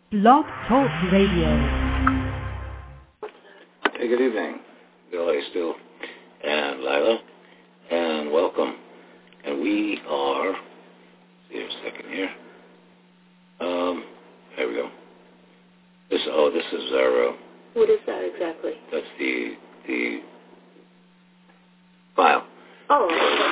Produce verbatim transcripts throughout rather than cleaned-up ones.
Blog Talk Radio. Hey, good evening, Bill A. Still and Lila, and welcome. And we are, see here a second here. Um, there we go. This, oh, this is our. Uh, what is that exactly? That's the the file. Oh.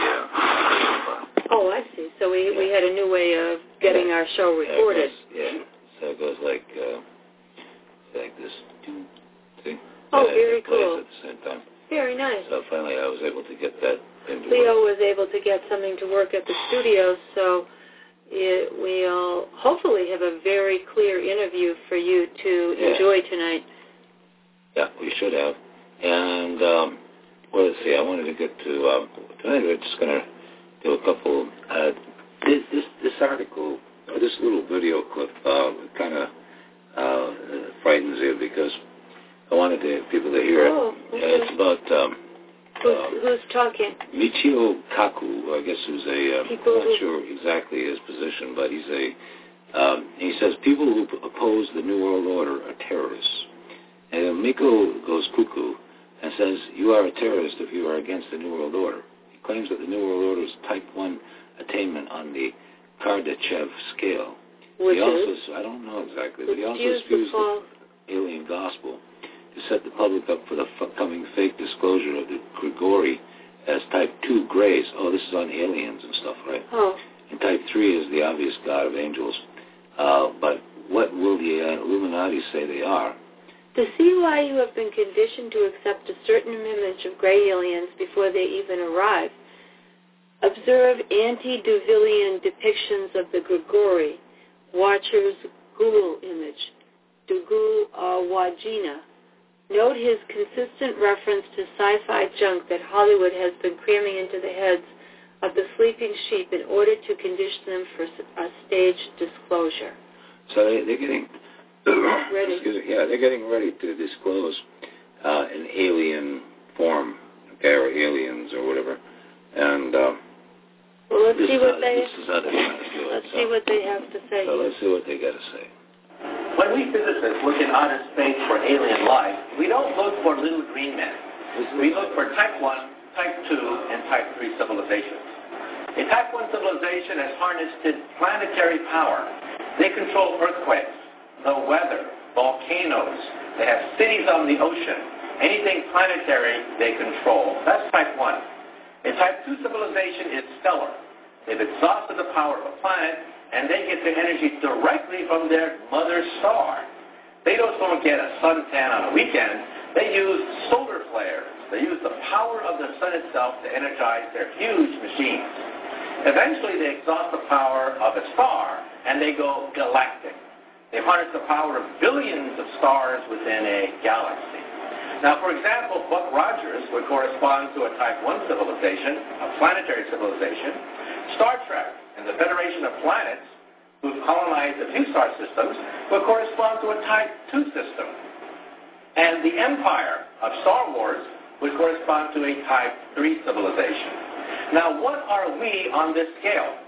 Yeah. Oh, I see. So we yeah. we had a new way of getting yeah. our show recorded. Yeah. It goes, yeah. So it goes like uh, like this. See? Oh, and very it plays cool. At the same time. Very nice. So finally, I was able to get that into Leo work. was able to get something to work at the studio, so it, we'll hopefully have a very clear interview for you to yeah. enjoy tonight. Yeah, we should have. And um, well, let's see. I wanted to get to um, tonight. We're just going to do a couple. Uh, this, this this article or this little video clip uh, kind of uh, frightens you because I wanted to, people to hear oh, it. okay. Uh, it's about um, who's, uh, who's talking? Michio Kaku. I guess who's a uh, People I'm not who... sure exactly his position, but he's a. Um, he says people who oppose the New World Order are terrorists. And Miko goes cuckoo and says, you are a terrorist if you are against the New World Order. He claims that the New World Order is type one attainment on the Kardashev scale. Which he also, is? I don't know exactly, but he also spews spews the, the alien gospel to set the public up for the f- coming fake disclosure of the Grigori as type two grays. Oh, this is on aliens and stuff, right? Oh. And type three is the obvious god of angels. Uh, but what will the uh, Illuminati say they are? To see why you have been conditioned to accept a certain image of gray aliens before they even arrive, observe antediluvian depictions of the Grigori, Watcher's Ghoul image, Dugul Wajina. Note his consistent reference to sci-fi junk that Hollywood has been cramming into the heads of the sleeping sheep in order to condition them for a staged disclosure. So they, they're getting... Ready. Excuse me, yeah, they're getting ready to disclose uh, an alien form, okay, or aliens or whatever. And uh, well, let's see what they. This is how they're going to do it. Let's so. see what they have to say. So let's see what they got to say. When we physicists look in outer space for alien life, we don't look for little green men. We look for type one, type two, and type three civilizations. A type one civilization has harnessed planetary power. They control earthquakes, the weather, volcanoes. They have cities on the ocean. Anything planetary, they control. That's type one. A type two civilization is stellar. They've exhausted the power of a planet, and they get their energy directly from their mother star. They just don't get a suntan on a weekend. They use solar flares. They use the power of the sun itself to energize their huge machines. Eventually, they exhaust the power of a star, and they go galactic. They harness the power of billions of stars within a galaxy. Now, for example, Buck Rogers would correspond to a type one civilization, a planetary civilization. Star Trek and the Federation of Planets, who've colonized a few star systems, would correspond to a type two system. And the Empire of Star Wars would correspond to a type three civilization. Now, what are we on this scale?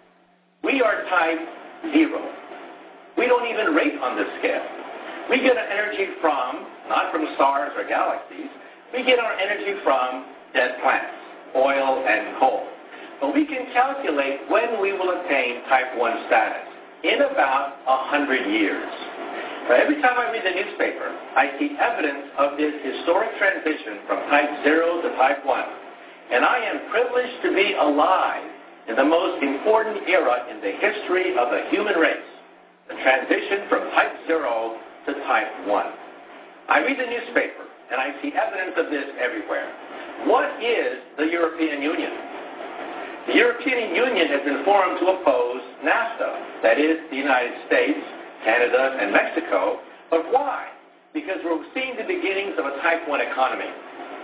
We are type zero. We don't even rate on this scale. We get our energy from, not from stars or galaxies, we get our energy from dead plants, oil and coal. But we can calculate when we will attain type one status, in about one hundred years. Now, every time I read the newspaper, I see evidence of this historic transition from type zero to type one. And I am privileged to be alive in the most important era in the history of the human race. The transition from type zero to type one. I read the newspaper, and I see evidence of this everywhere. What is the European Union? The European Union has been formed to oppose NAFTA, that is, the United States, Canada, and Mexico. But why? Because we're seeing the beginnings of a type one economy.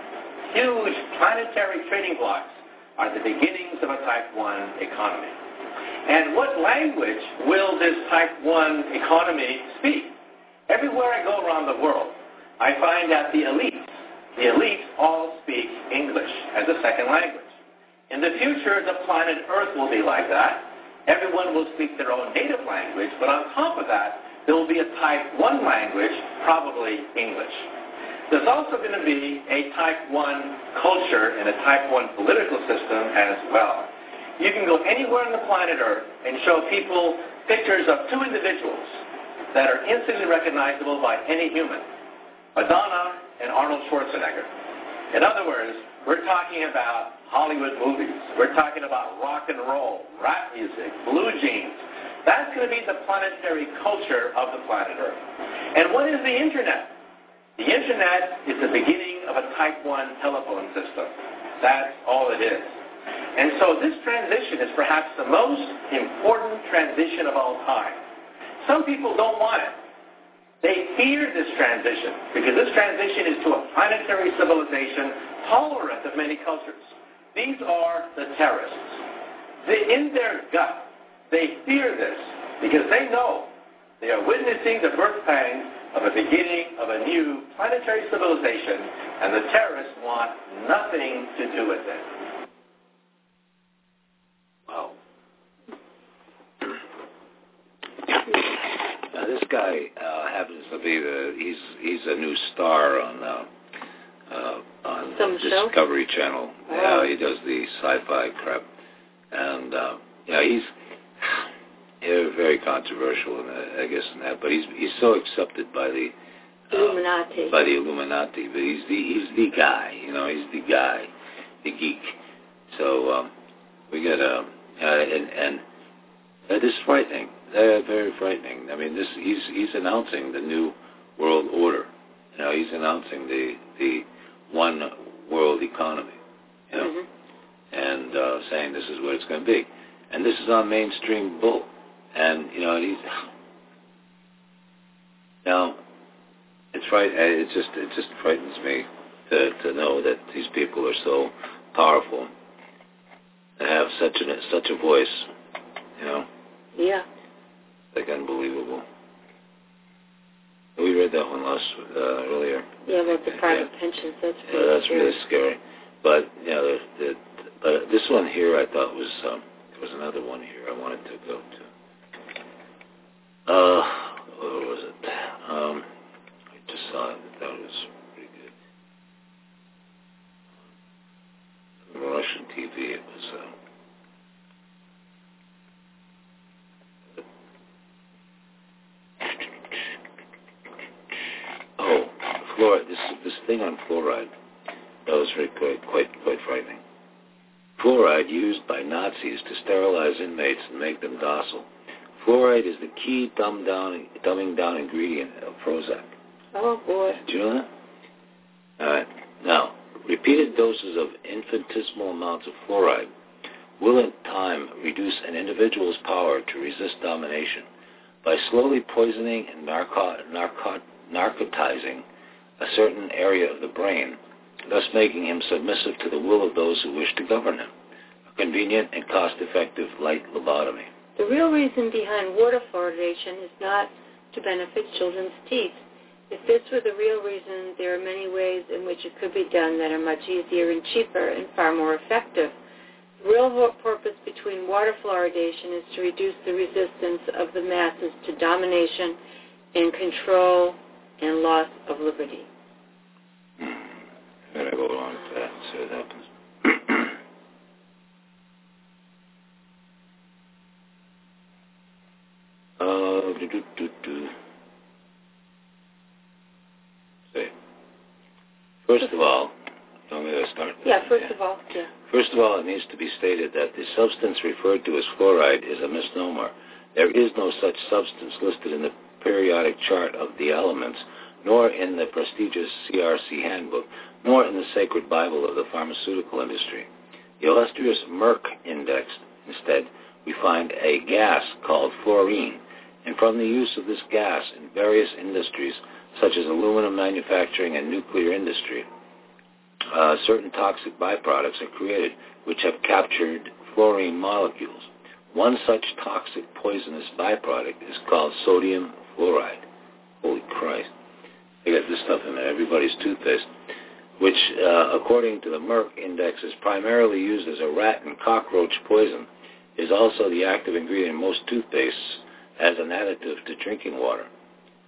Huge planetary trading blocks are the beginnings of a type one economy. And what language will this type one economy speak? Everywhere I go around the world, I find that the elites, the elites all speak English as a second language. In the future, the planet Earth will be like that. Everyone will speak their own native language, but on top of that, there will be a type one language, probably English. There's also going to be a type one culture and a type one political system as well. You can go anywhere on the planet Earth and show people pictures of two individuals that are instantly recognizable by any human, Madonna and Arnold Schwarzenegger. In other words, we're talking about Hollywood movies. We're talking about rock and roll, rap music, blue jeans. That's going to be the planetary culture of the planet Earth. And what is the Internet? The Internet is the beginning of a type one telephone system. That's all it is. And so this transition is perhaps the most important transition of all time. Some people don't want it. They fear this transition because this transition is to a planetary civilization tolerant of many cultures. These are the terrorists. They, in their gut, they fear this because they know they are witnessing the birth pangs of a beginning of a new planetary civilization, and the terrorists want nothing to do with it. Wow. Now, this guy uh, happens to be the, he's he's a new star on uh, uh, on Some Discovery show? Channel. Oh. Yeah, he does the sci-fi crap. And, uh, yeah, he's... Yeah, very controversial, in that, I guess, in that. But he's he's so accepted by the uh, Illuminati. By the Illuminati. But he's the he's the guy. You know, he's the guy, the geek. So um, we got a uh, and and uh, this is frightening. Uh, very frightening. I mean, this he's he's announcing the new world order. You know, he's announcing the the one world economy. You know, mm-hmm. and uh, saying this is what it's going to be. And this is on mainstream bull. And, you know, he's, now, it's right, it just, it just frightens me to, to know that these people are so powerful and have such a, such a voice, you know? Yeah. Like, unbelievable. We read that one last, uh, earlier. Yeah, about the private yeah. pensions, that's Yeah, that's scary. really scary. But, you know, the, the, but this one here I thought was, um, there was another one here I wanted to go to. Uh, what was it? Um, I just saw it. That was pretty good. On Russian T V, it was, uh, oh, fluoride. This this thing on fluoride. That was very quite quite quite frightening. Fluoride used by Nazis to sterilize inmates and make them docile. Fluoride is the key dumb down, dumbing down ingredient of Prozac. Oh, boy. Did you know that? All right. Now, repeated doses of infinitesimal amounts of fluoride will in time reduce an individual's power to resist domination by slowly poisoning and narco- narco- narcotizing a certain area of the brain, thus making him submissive to the will of those who wish to govern him. A convenient and cost-effective light lobotomy. The real reason behind water fluoridation is not to benefit children's teeth. If this were the real reason, there are many ways in which it could be done that are much easier and cheaper and far more effective. The real purpose between water fluoridation is to reduce the resistance of the masses to domination and control and loss of liberty. I'm going to go along with that and see what happens. Uh, do, do, do, do. See. First of all, I'm going to start. Yeah, first yeah. of all, yeah. First of all, it needs to be stated that the substance referred to as fluoride is a misnomer. There is no such substance listed in the periodic chart of the elements, nor in the prestigious C R C handbook, nor in the sacred Bible of the pharmaceutical industry. The illustrious Merck Index, instead, we find a gas called fluorine, and from the use of this gas in various industries, such as aluminum manufacturing and nuclear industry, uh, certain toxic byproducts are created which have captured fluorine molecules. One such toxic poisonous byproduct is called sodium fluoride. Holy Christ. They got this stuff in there, everybody's toothpaste, which, uh, according to the Merck Index, is primarily used as a rat and cockroach poison, is also the active ingredient in most toothpastes as an additive to drinking water.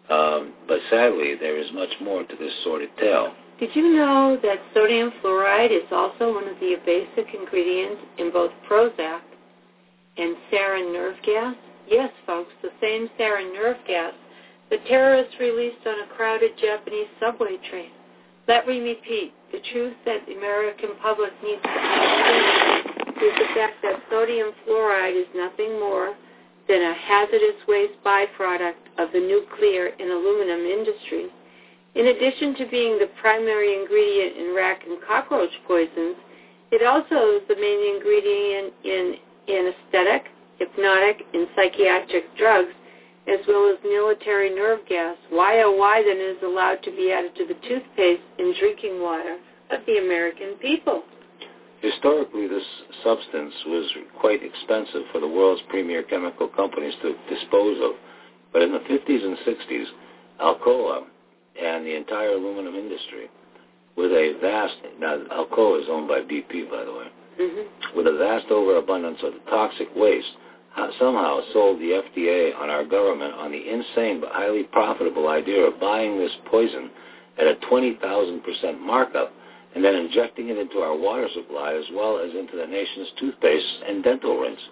Um, but sadly, there is much more to this sordid tale. Did you know that sodium fluoride is also one of the basic ingredients in both Prozac and sarin nerve gas? Yes, folks, the same sarin nerve gas the terrorists released on a crowded Japanese subway train. Let me repeat, the truth that the American public needs to understand is the fact that sodium fluoride is nothing more than a hazardous waste byproduct of the nuclear and aluminum industry. In addition to being the primary ingredient in rat and cockroach poisons, it also is the main ingredient in anesthetic, hypnotic, and psychiatric drugs, as well as military nerve gas. Why, oh why, then, is allowed to be added to the toothpaste and drinking water of the American people? Historically, this substance was quite expensive for the world's premier chemical companies to dispose of. But in the fifties and sixties, Alcoa and the entire aluminum industry, with a vast, now Alcoa is owned by B P, by the way, mm-hmm. with a vast overabundance of toxic waste, somehow sold the F D A on our government on the insane but highly profitable idea of buying this poison at a twenty thousand percent markup and then injecting it into our water supply as well as into the nation's toothpaste and dental rinse.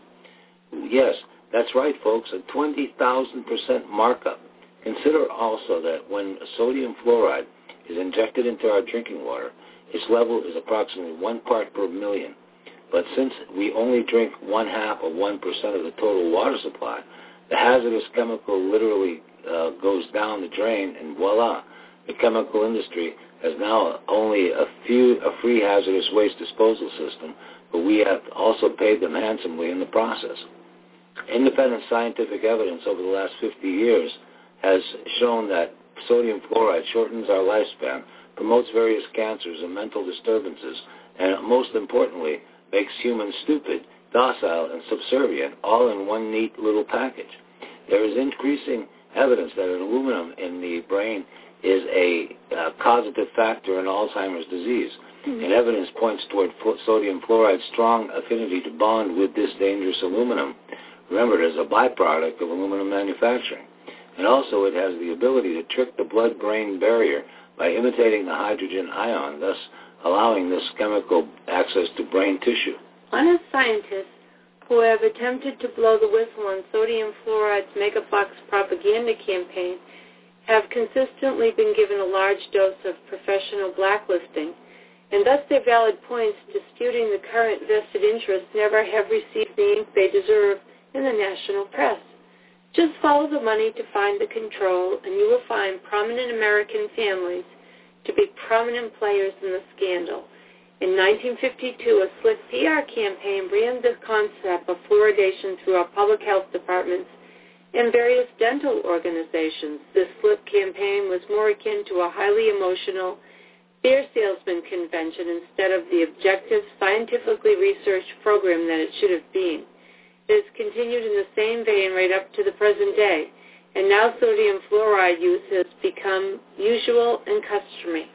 Yes, that's right, folks, a twenty thousand percent markup. Consider also that when sodium fluoride is injected into our drinking water, its level is approximately one part per million. But since we only drink one half of one percent of the total water supply, the hazardous chemical literally uh, goes down the drain, and voila, the chemical industry has now only a few a free hazardous waste disposal system, but we have also paid them handsomely in the process. Independent scientific evidence over the last fifty years has shown that sodium fluoride shortens our lifespan, promotes various cancers and mental disturbances, and most importantly, makes humans stupid, docile, and subservient, all in one neat little package. There is increasing evidence that an aluminum in the brain is a uh, causative factor in Alzheimer's disease, mm-hmm. and evidence points toward fl- sodium fluoride's strong affinity to bond with this dangerous aluminum, remembered as a byproduct of aluminum manufacturing. And also it has the ability to trick the blood-brain barrier by imitating the hydrogen ion, thus allowing this chemical access to brain tissue. Honest scientists who have attempted to blow the whistle on sodium fluoride's megabucks propaganda campaign have consistently been given a large dose of professional blacklisting, and thus their valid points disputing the current vested interests never have received the ink they deserve in the national press. Just follow the money to find the control, and you will find prominent American families to be prominent players in the scandal. In nineteen fifty-two, a slick P R campaign ran the concept of fluoridation through our public health departments and various dental organizations. This slick campaign was more akin to a highly emotional beer salesman convention instead of the objective, scientifically researched program that it should have been. It has continued in the same vein right up to the present day, and now sodium fluoride use has become usual and customary.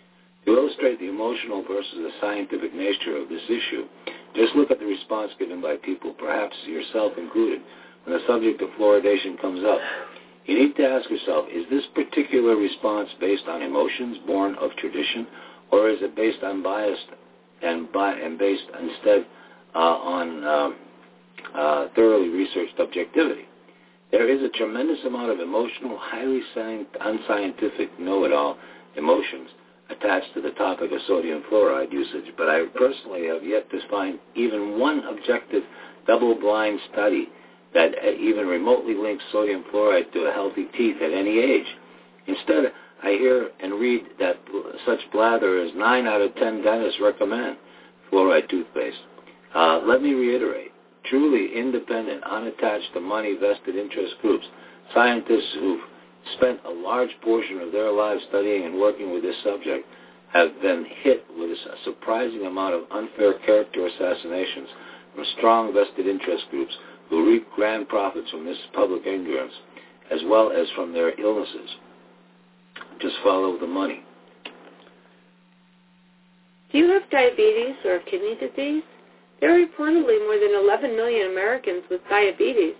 To illustrate the emotional versus the scientific nature of this issue, just look at the response given by people, perhaps yourself included, when the subject of fluoridation comes up. You need to ask yourself, is this particular response based on emotions born of tradition, or is it based on bias and, bi- and based instead uh, on uh, uh, thoroughly researched objectivity? There is a tremendous amount of emotional, highly science- unscientific know-it-all emotions attached to the topic of sodium fluoride usage, but I personally have yet to find even one objective double-blind study that even remotely links sodium fluoride to a healthy teeth at any age. Instead, I hear and read that such blather as nine out of ten dentists recommend fluoride toothpaste. Uh, let me reiterate, truly independent, unattached to money vested interest groups, scientists who've spent a large portion of their lives studying and working with this subject have been hit with a surprising amount of unfair character assassinations from strong vested interest groups who reap grand profits from this public ignorance, as well as from their illnesses. Just follow the money. Do you have diabetes or kidney disease? There are reportedly more than eleven million Americans with diabetes.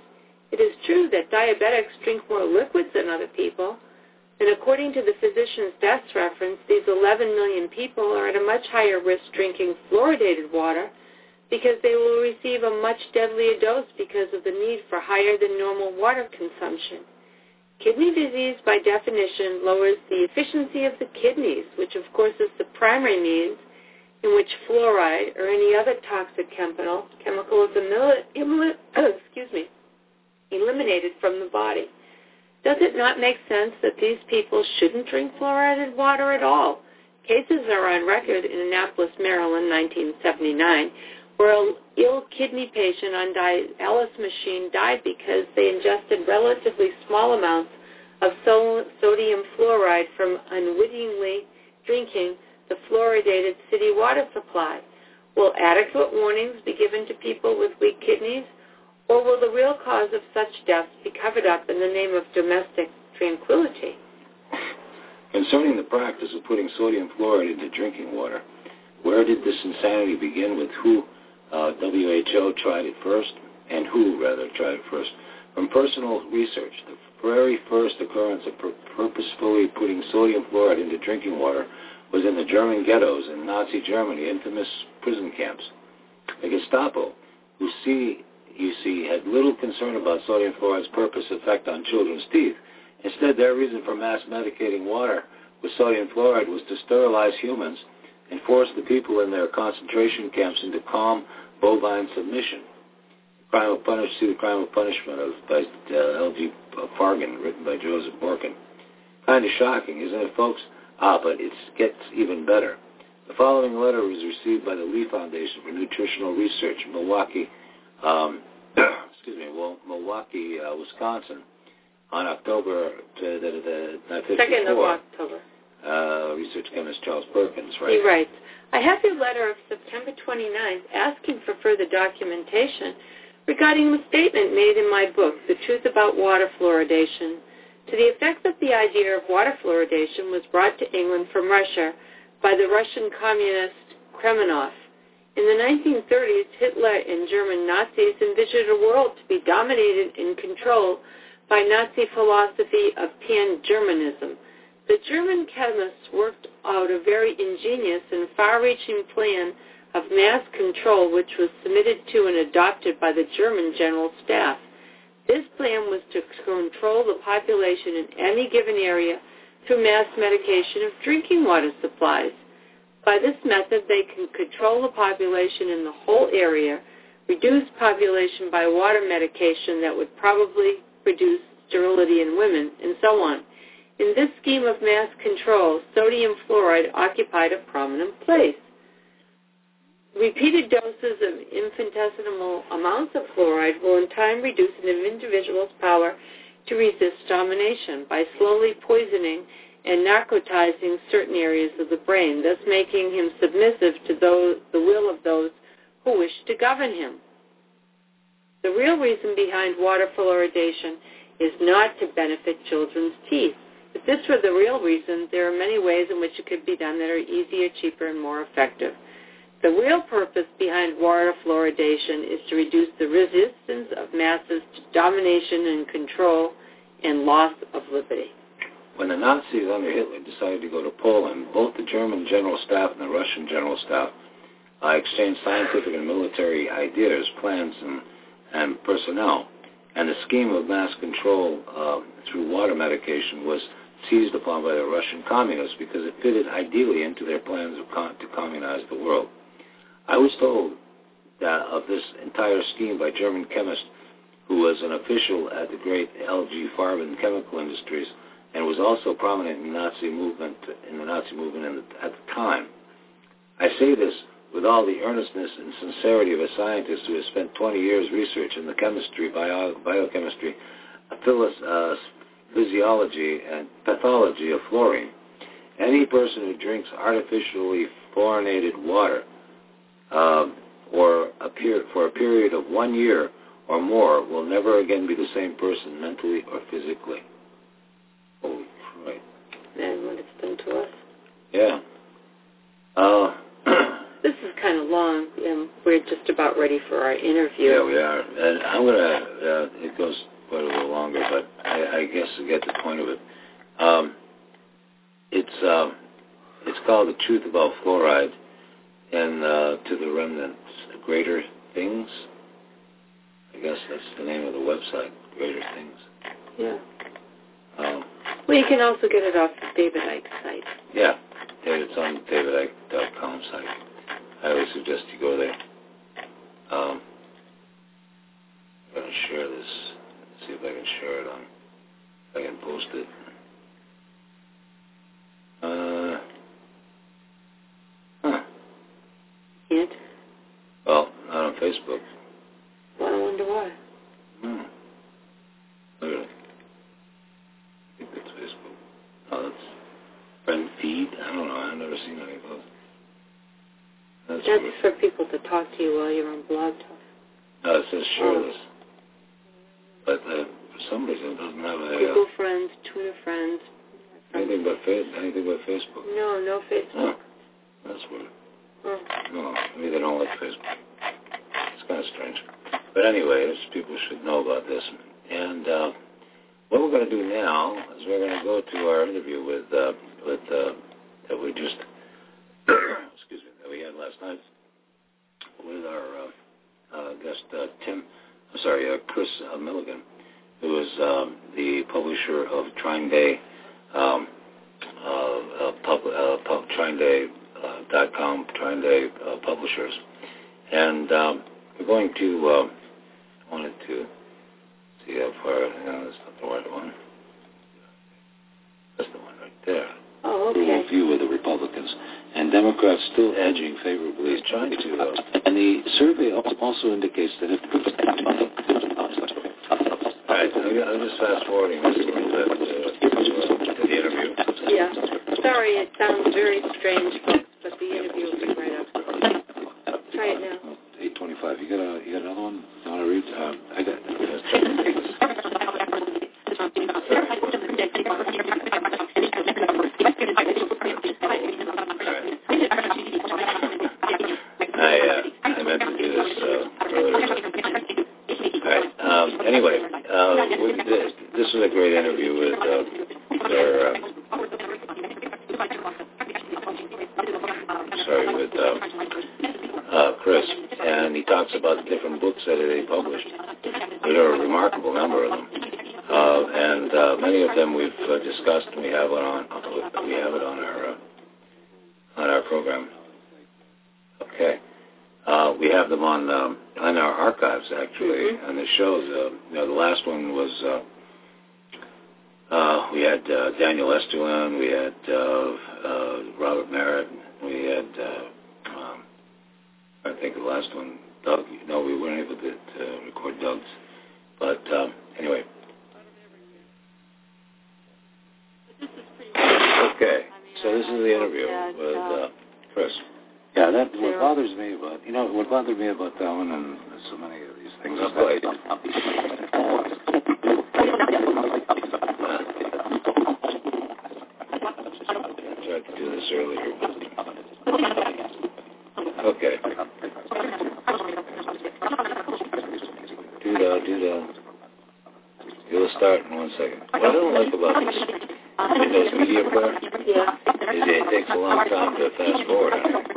It is true that diabetics drink more liquids than other people, and according to the physician's deaths reference, these eleven million people are at a much higher risk drinking fluoridated water because they will receive a much deadlier dose because of the need for higher than normal water consumption. Kidney disease, by definition, lowers the efficiency of the kidneys, which of course is the primary means in which fluoride or any other toxic chemical, chemical is emil- emil- excuse me, eliminated from the body. Does it not make sense that these people shouldn't drink fluoridated water at all? Cases are on record in Annapolis, Maryland, nineteen seventy-nine, where an ill kidney patient on dialysis machine died because they ingested relatively small amounts of so- sodium fluoride from unwittingly drinking the fluoridated city water supply. Will adequate warnings be given to people with weak kidneys, or will the real cause of such deaths be covered up in the name of domestic tranquility? Concerning the practice of putting sodium fluoride into drinking water, where did this insanity begin with? Who uh, W H O tried it first, and who, rather, tried it first? From personal research, the very first occurrence of pur- purposefully putting sodium fluoride into drinking water was in the German ghettos in Nazi Germany, infamous prison camps. The Gestapo, who see, you see, had little concern about sodium fluoride's purpose effect on children's teeth. Instead, their reason for mass medicating water with sodium fluoride was to sterilize humans and force the people in their concentration camps into calm, bovine submission. Crime of Punish, see the Crime of Punishment of by uh, L G Fargan, written by Joseph Morkin. Kind of shocking, isn't it, folks? Ah, but it gets even better. The following letter was received by the Lee Foundation for Nutritional Research, Milwaukee, um, excuse me, well, Milwaukee, uh, Wisconsin, on October fifty-four. Second of October. Uh, research chemist Charles Perkins, right? He writes, I have your letter of September twenty-ninth asking for further documentation regarding the statement made in my book, The Truth About Water Fluoridation, to the effect that the idea of water fluoridation was brought to England from Russia by the Russian communist Kremenov. In the nineteen thirties, Hitler and German Nazis envisioned a world to be dominated and controlled by Nazi philosophy of pan-Germanism. The German chemists worked out a very ingenious and far-reaching plan of mass control, which was submitted to and adopted by the German General Staff. This plan was to control the population in any given area through mass medication of drinking water supplies. By this method, they can control the population in the whole area, reduce population by water medication that would probably produce sterility in women, and so on. In this scheme of mass control, sodium fluoride occupied a prominent place. Repeated doses of infinitesimal amounts of fluoride will in time reduce an individual's power to resist domination by slowly poisoning and narcotizing certain areas of the brain, thus making him submissive to those, the will of those who wish to govern him. The real reason behind water fluoridation is not to benefit children's teeth. If this were the real reason, there are many ways in which it could be done that are easier, cheaper, and more effective. The real purpose behind water fluoridation is to reduce the resistance of masses to domination and control and loss of liberty. When the Nazis under Hitler decided to go to Poland, both the German General Staff and the Russian General Staff uh, exchanged scientific and military ideas, plans, and, and personnel. And the scheme of mass control uh, through water medication was seized upon by the Russian communists because it fitted ideally into their plans of con- to communize the world. I was told that of this entire scheme by German chemist who was an official at the great L G Farben Chemical Industries and was also prominent in the Nazi movement in the Nazi movement in the, at the time. I say this with all the earnestness and sincerity of a scientist who has spent twenty years research in the chemistry, bio, biochemistry, phys, uh, physiology, and pathology of fluorine. Any person who drinks artificially fluorinated water uh, or a per- for a period of one year or more will never again be the same person mentally or physically. Holy Christ. And what it's done to us. Yeah. Uh, this is kind of long, and we're just about ready for our interview. Yeah, we are. And I'm going to, uh, it goes quite a little longer, but I, I guess to get the point of it, um, it's uh, it's called The Truth About Fluoride and uh, To the Remnants, Greater Things. I guess that's the name of the website, Greater Things. Yeah. Um, well, you can also get it off the David Icke site. Yeah, it's on david icke dot com site. I always suggest you go there. Um, I'm going to share this. Let's see if I can share it on. If I can post it. Uh, huh. Can't? Well, not on Facebook. Well, I wonder why. Hmm. Really? I think that's Facebook. Oh, that's friend feed. I don't know. I've never seen any of those. That's, that's weird. for people to talk to you while you're on Blog Talk. No, it says share oh. this. But uh, for some reason it doesn't have a... Google uh, friends, Twitter friends. Anything but, fa- anything but Facebook. No, no Facebook. Oh, that's weird. Oh. No, maybe they don't like Facebook. It's kind of strange. But anyway, people should know about this. And uh, what we're going to do now is we're going to go to our interview with, uh, with uh, that we just, excuse me, that we had last night with our uh, uh, guest, uh, Tim, I'm sorry, uh, Chris uh, Milligan, who is um, the publisher of Trine Day, um, uh, uh, pub, uh, pub, Trine Day uh, dot com, Trine Day uh, Publishers. And um, we're going to, uh, wanted to see how far, you know, that's not the right one. That's the one right there. Oh, okay. Dual view of the Republicans. And Democrats still edging favorably, trying to. Uh, and the survey also indicates that if. All right, I'm just fast forwarding this a little bit uh, to the interview. Yeah. Sorry, it sounds very strange, folks, but the interview will be right up. Try it now. eight twenty-five. You got a you got another one? You want to read? Uh, I got. Let's try to take this. I, uh, I meant to do this uh, earlier. All right. Um, anyway, uh, we, this, this was a great interview with uh, their, uh, sorry, with uh, uh, Chris, and he talks about the different books that they published. There are a remarkable number of them, uh, and uh, many of them we've uh, discussed, and we have it on we have it on our uh, on our program. Okay. Uh, we have them on um, on our archives, actually, mm-hmm. and the shows. Uh, you know, the last one was uh, uh, we had uh, Daniel Esterlin, we had uh, uh, Robert Merritt, we had uh, um, I think the last one, Doug. No, we weren't able to, to record Doug's, but um, anyway. Okay, so this is the interview with uh, Chris. Yeah, that what bothers me about you know what bothered me about that one and so many of these things. Is that, I tried to do this earlier. Okay. Do that, do that. You'll start in one second. What I don't like about this Windows Media Player yeah. is it takes a long time to fast forward on it.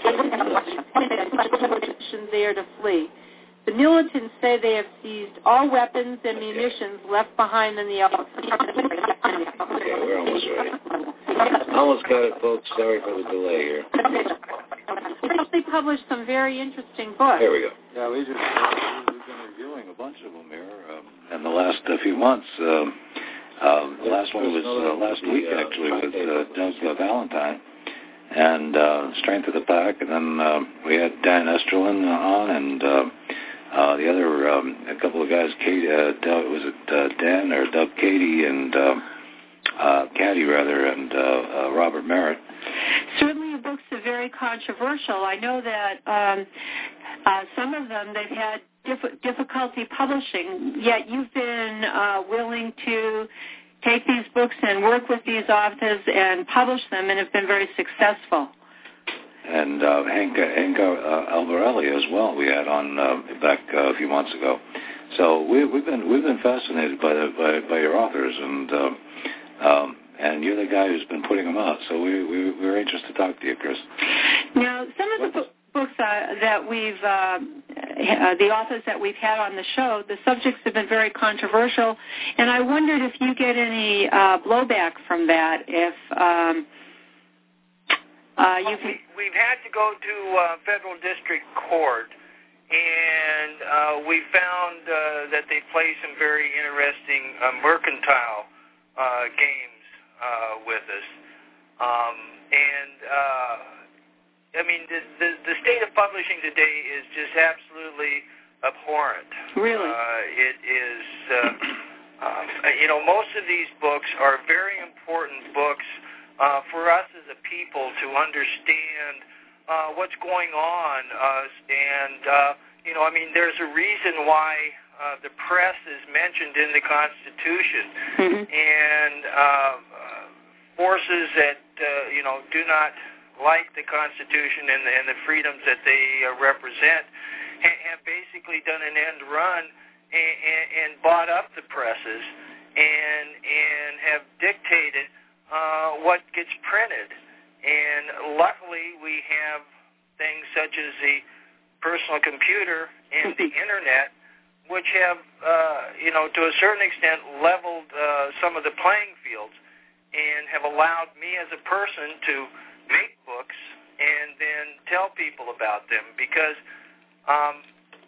There to flee. The militants say they have seized all weapons and munitions left behind in the outfit. Okay, we're almost ready. Almost got it, folks. Sorry for the delay here. They published some very interesting books. Here we go. Yeah, we just, we've been reviewing a bunch of them here um, in the last uh, few months. Um, uh, the last one was uh, last week, actually, with uh, Doug uh, Valentine. And uh, Strength of the Pack, and then uh, we had Dan Esterlin on, and uh, uh, the other, um, a couple of guys, Kate, uh, Doug, was it uh, Dan or Doug Cady, and uh, uh, Caddy, rather, and uh, uh, Robert Merritt. Certainly your books are very controversial. I know that um, uh, some of them they've had diff- difficulty publishing, yet you've been uh, willing to take these books and work with these authors and publish them, and have been very successful. And uh, Hank, Hank uh, Albarelli as well, we had on uh, back uh, a few months ago. So we, we've been we've been fascinated by the, by, by your authors, and um, um, and you're the guy who's been putting them out. So we, we we're anxious to talk to you, Chris. Now, some of the bu- books uh, that we've uh, uh, the authors that we've had on the show, the subjects have been very controversial, and I wondered if you get any uh, blowback from that. If um, uh, you well, we, we've had to go to uh, federal district court. And uh, we found uh, that they play some very interesting uh, mercantile uh, games uh, with us. Um, and, uh, I mean, the, the, the state of publishing today is just absolutely abhorrent. Really? Uh, it is, uh, um, you know, most of these books are very important books uh, for us as a people to understand Uh, what's going on, uh, and, uh, you know, I mean, there's a reason why uh, the press is mentioned in the Constitution, mm-hmm. and uh, uh, forces that, uh, you know, do not like the Constitution and the, and the freedoms that they uh, represent ha- have basically done an end run and, and, and bought up the presses and, and have dictated uh, what gets printed. And luckily, we have things such as the personal computer and the Internet, which have, uh, you know, to a certain extent leveled uh, some of the playing fields and have allowed me as a person to make books and then tell people about them. Because, um,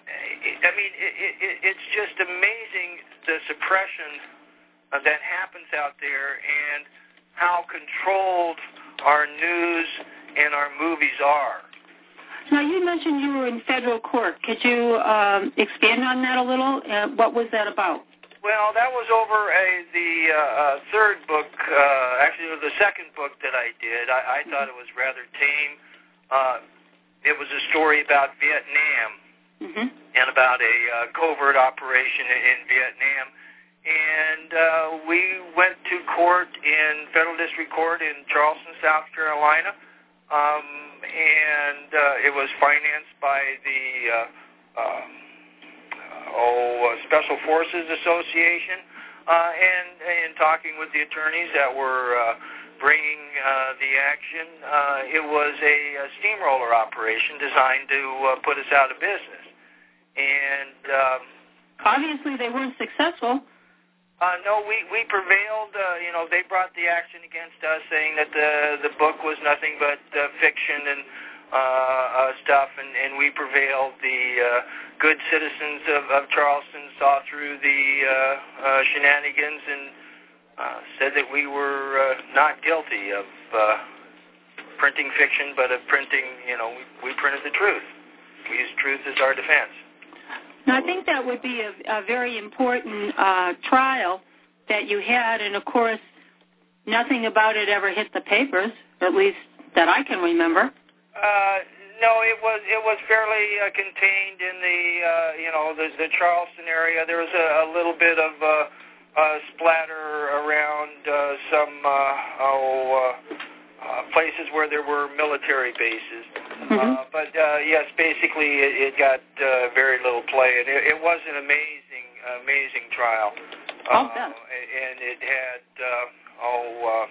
I mean, it, it, it's just amazing the suppression uh, that happens out there and how controlled our news and our movies are. Now, you mentioned you were in federal court. Could you um, expand on that a little? Uh, what was that about? Well, that was over a, the uh, uh, third book, uh, actually it was the second book that I did. I, I thought it was rather tame. Uh, it was a story about Vietnam mm-hmm. and about a uh, covert operation in, in Vietnam. And uh, we went to court in federal district court in Charleston, South Carolina, um, and uh, it was financed by the uh, um, oh, Special Forces Association, uh, and in talking with the attorneys that were uh, bringing uh, the action, uh, it was a, a steamroller operation designed to uh, put us out of business. And um, obviously they weren't successful. Uh, no, we, we prevailed. Uh, you know, they brought the action against us, saying that the the book was nothing but uh, fiction and uh, uh, stuff, and, and we prevailed. The uh, good citizens of, of Charleston saw through the uh, uh, shenanigans and uh, said that we were uh, not guilty of uh, printing fiction, but of printing, you know, we, we printed the truth. We used truth as our defense. Now, I think that would be a, a very important uh, trial that you had, and, of course, nothing about it ever hit the papers, at least that I can remember. Uh, no, it was it was fairly uh, contained in the, uh, you know, the, the Charleston area. There was a, a little bit of uh, uh, splatter around uh, some, uh, oh, uh, uh, places where there were military bases. Mm-hmm. Uh, but, uh, yes, basically it, it got uh, very little play, and it, it was an amazing, amazing trial. Oh, uh, and it had, uh, oh,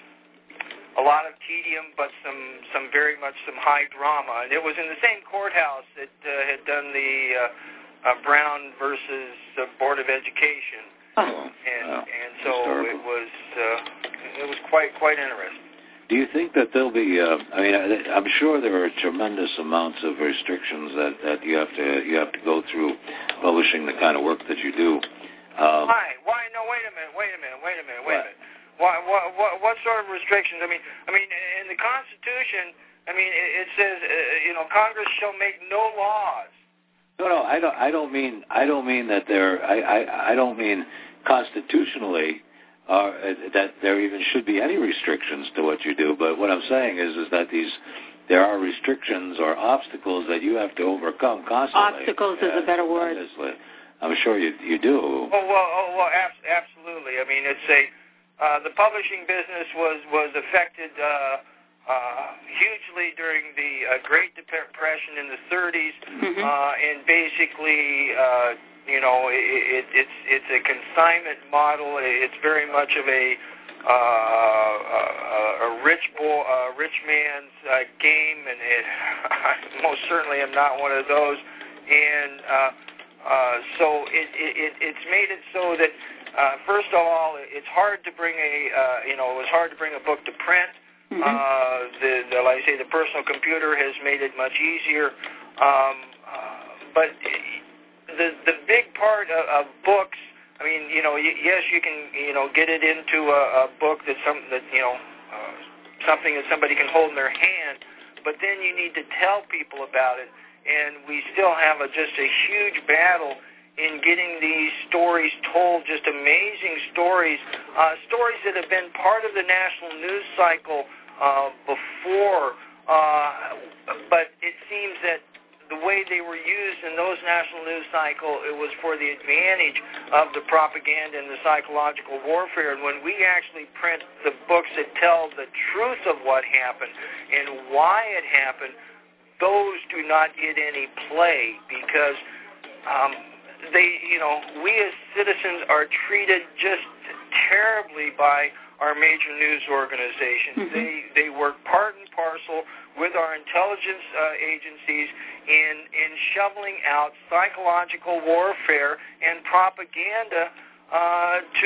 uh, a lot of tedium, but some, some very much some high drama. And it was in the same courthouse that uh, had done the uh, uh, Brown versus uh, Board of Education. Oh. And, wow. and so Historical. it was, uh, it was quite, quite interesting. Do you think that there'll be? Uh, I mean, I'm sure there are tremendous amounts of restrictions that, that you have to you have to go through publishing the kind of work that you do. Um, Why? Why? No. Wait a minute. Wait a minute. Wait a minute. Wait what? a minute. Why, what, what? What sort of restrictions? I mean, I mean, in the Constitution, I mean, it, it says, uh, you know, Congress shall make no laws. No, no, I don't. I don't mean. I don't mean that there. I, I, I don't mean constitutionally. Uh, that there even should be any restrictions to what you do. But what I'm saying is, is that these there are restrictions or obstacles that you have to overcome constantly. Obstacles uh, is a better word. Obviously. I'm sure you you do. Oh well, oh well, ab- absolutely. I mean, it's a uh, the publishing business was was affected uh, uh, hugely during the uh, Great Depression in the thirties, mm-hmm. uh, and basically uh, You know, it, it, it's it's a consignment model. It's very much of a uh, a, a rich boy, a rich man's uh, game, and it, I most certainly am not one of those. And uh, uh, so it, it it's made it so that uh, first of all, it's hard to bring a uh, you know it was hard to bring a book to print. Mm-hmm. Uh, the, the like I say, the personal computer has made it much easier, um, uh, but. It, The the big part of, of books, I mean, you know, y- yes, you can, you know, get it into a, a book that's some that you know uh, something that somebody can hold in their hand, but then you need to tell people about it, and we still have a, just a huge battle in getting these stories told, just amazing stories, uh, stories that have been part of the national news cycle uh, before, uh, but it seems that the way they were used in those national news cycle, it was for the advantage of the propaganda and the psychological warfare. And when we actually print the books that tell the truth of what happened and why it happened, those do not get any play because um, they, you know, we as citizens are treated just terribly by our major news organizations. Mm-hmm. They they work part and parcel with our intelligence uh, agencies in in shoveling out psychological warfare and propaganda uh, to,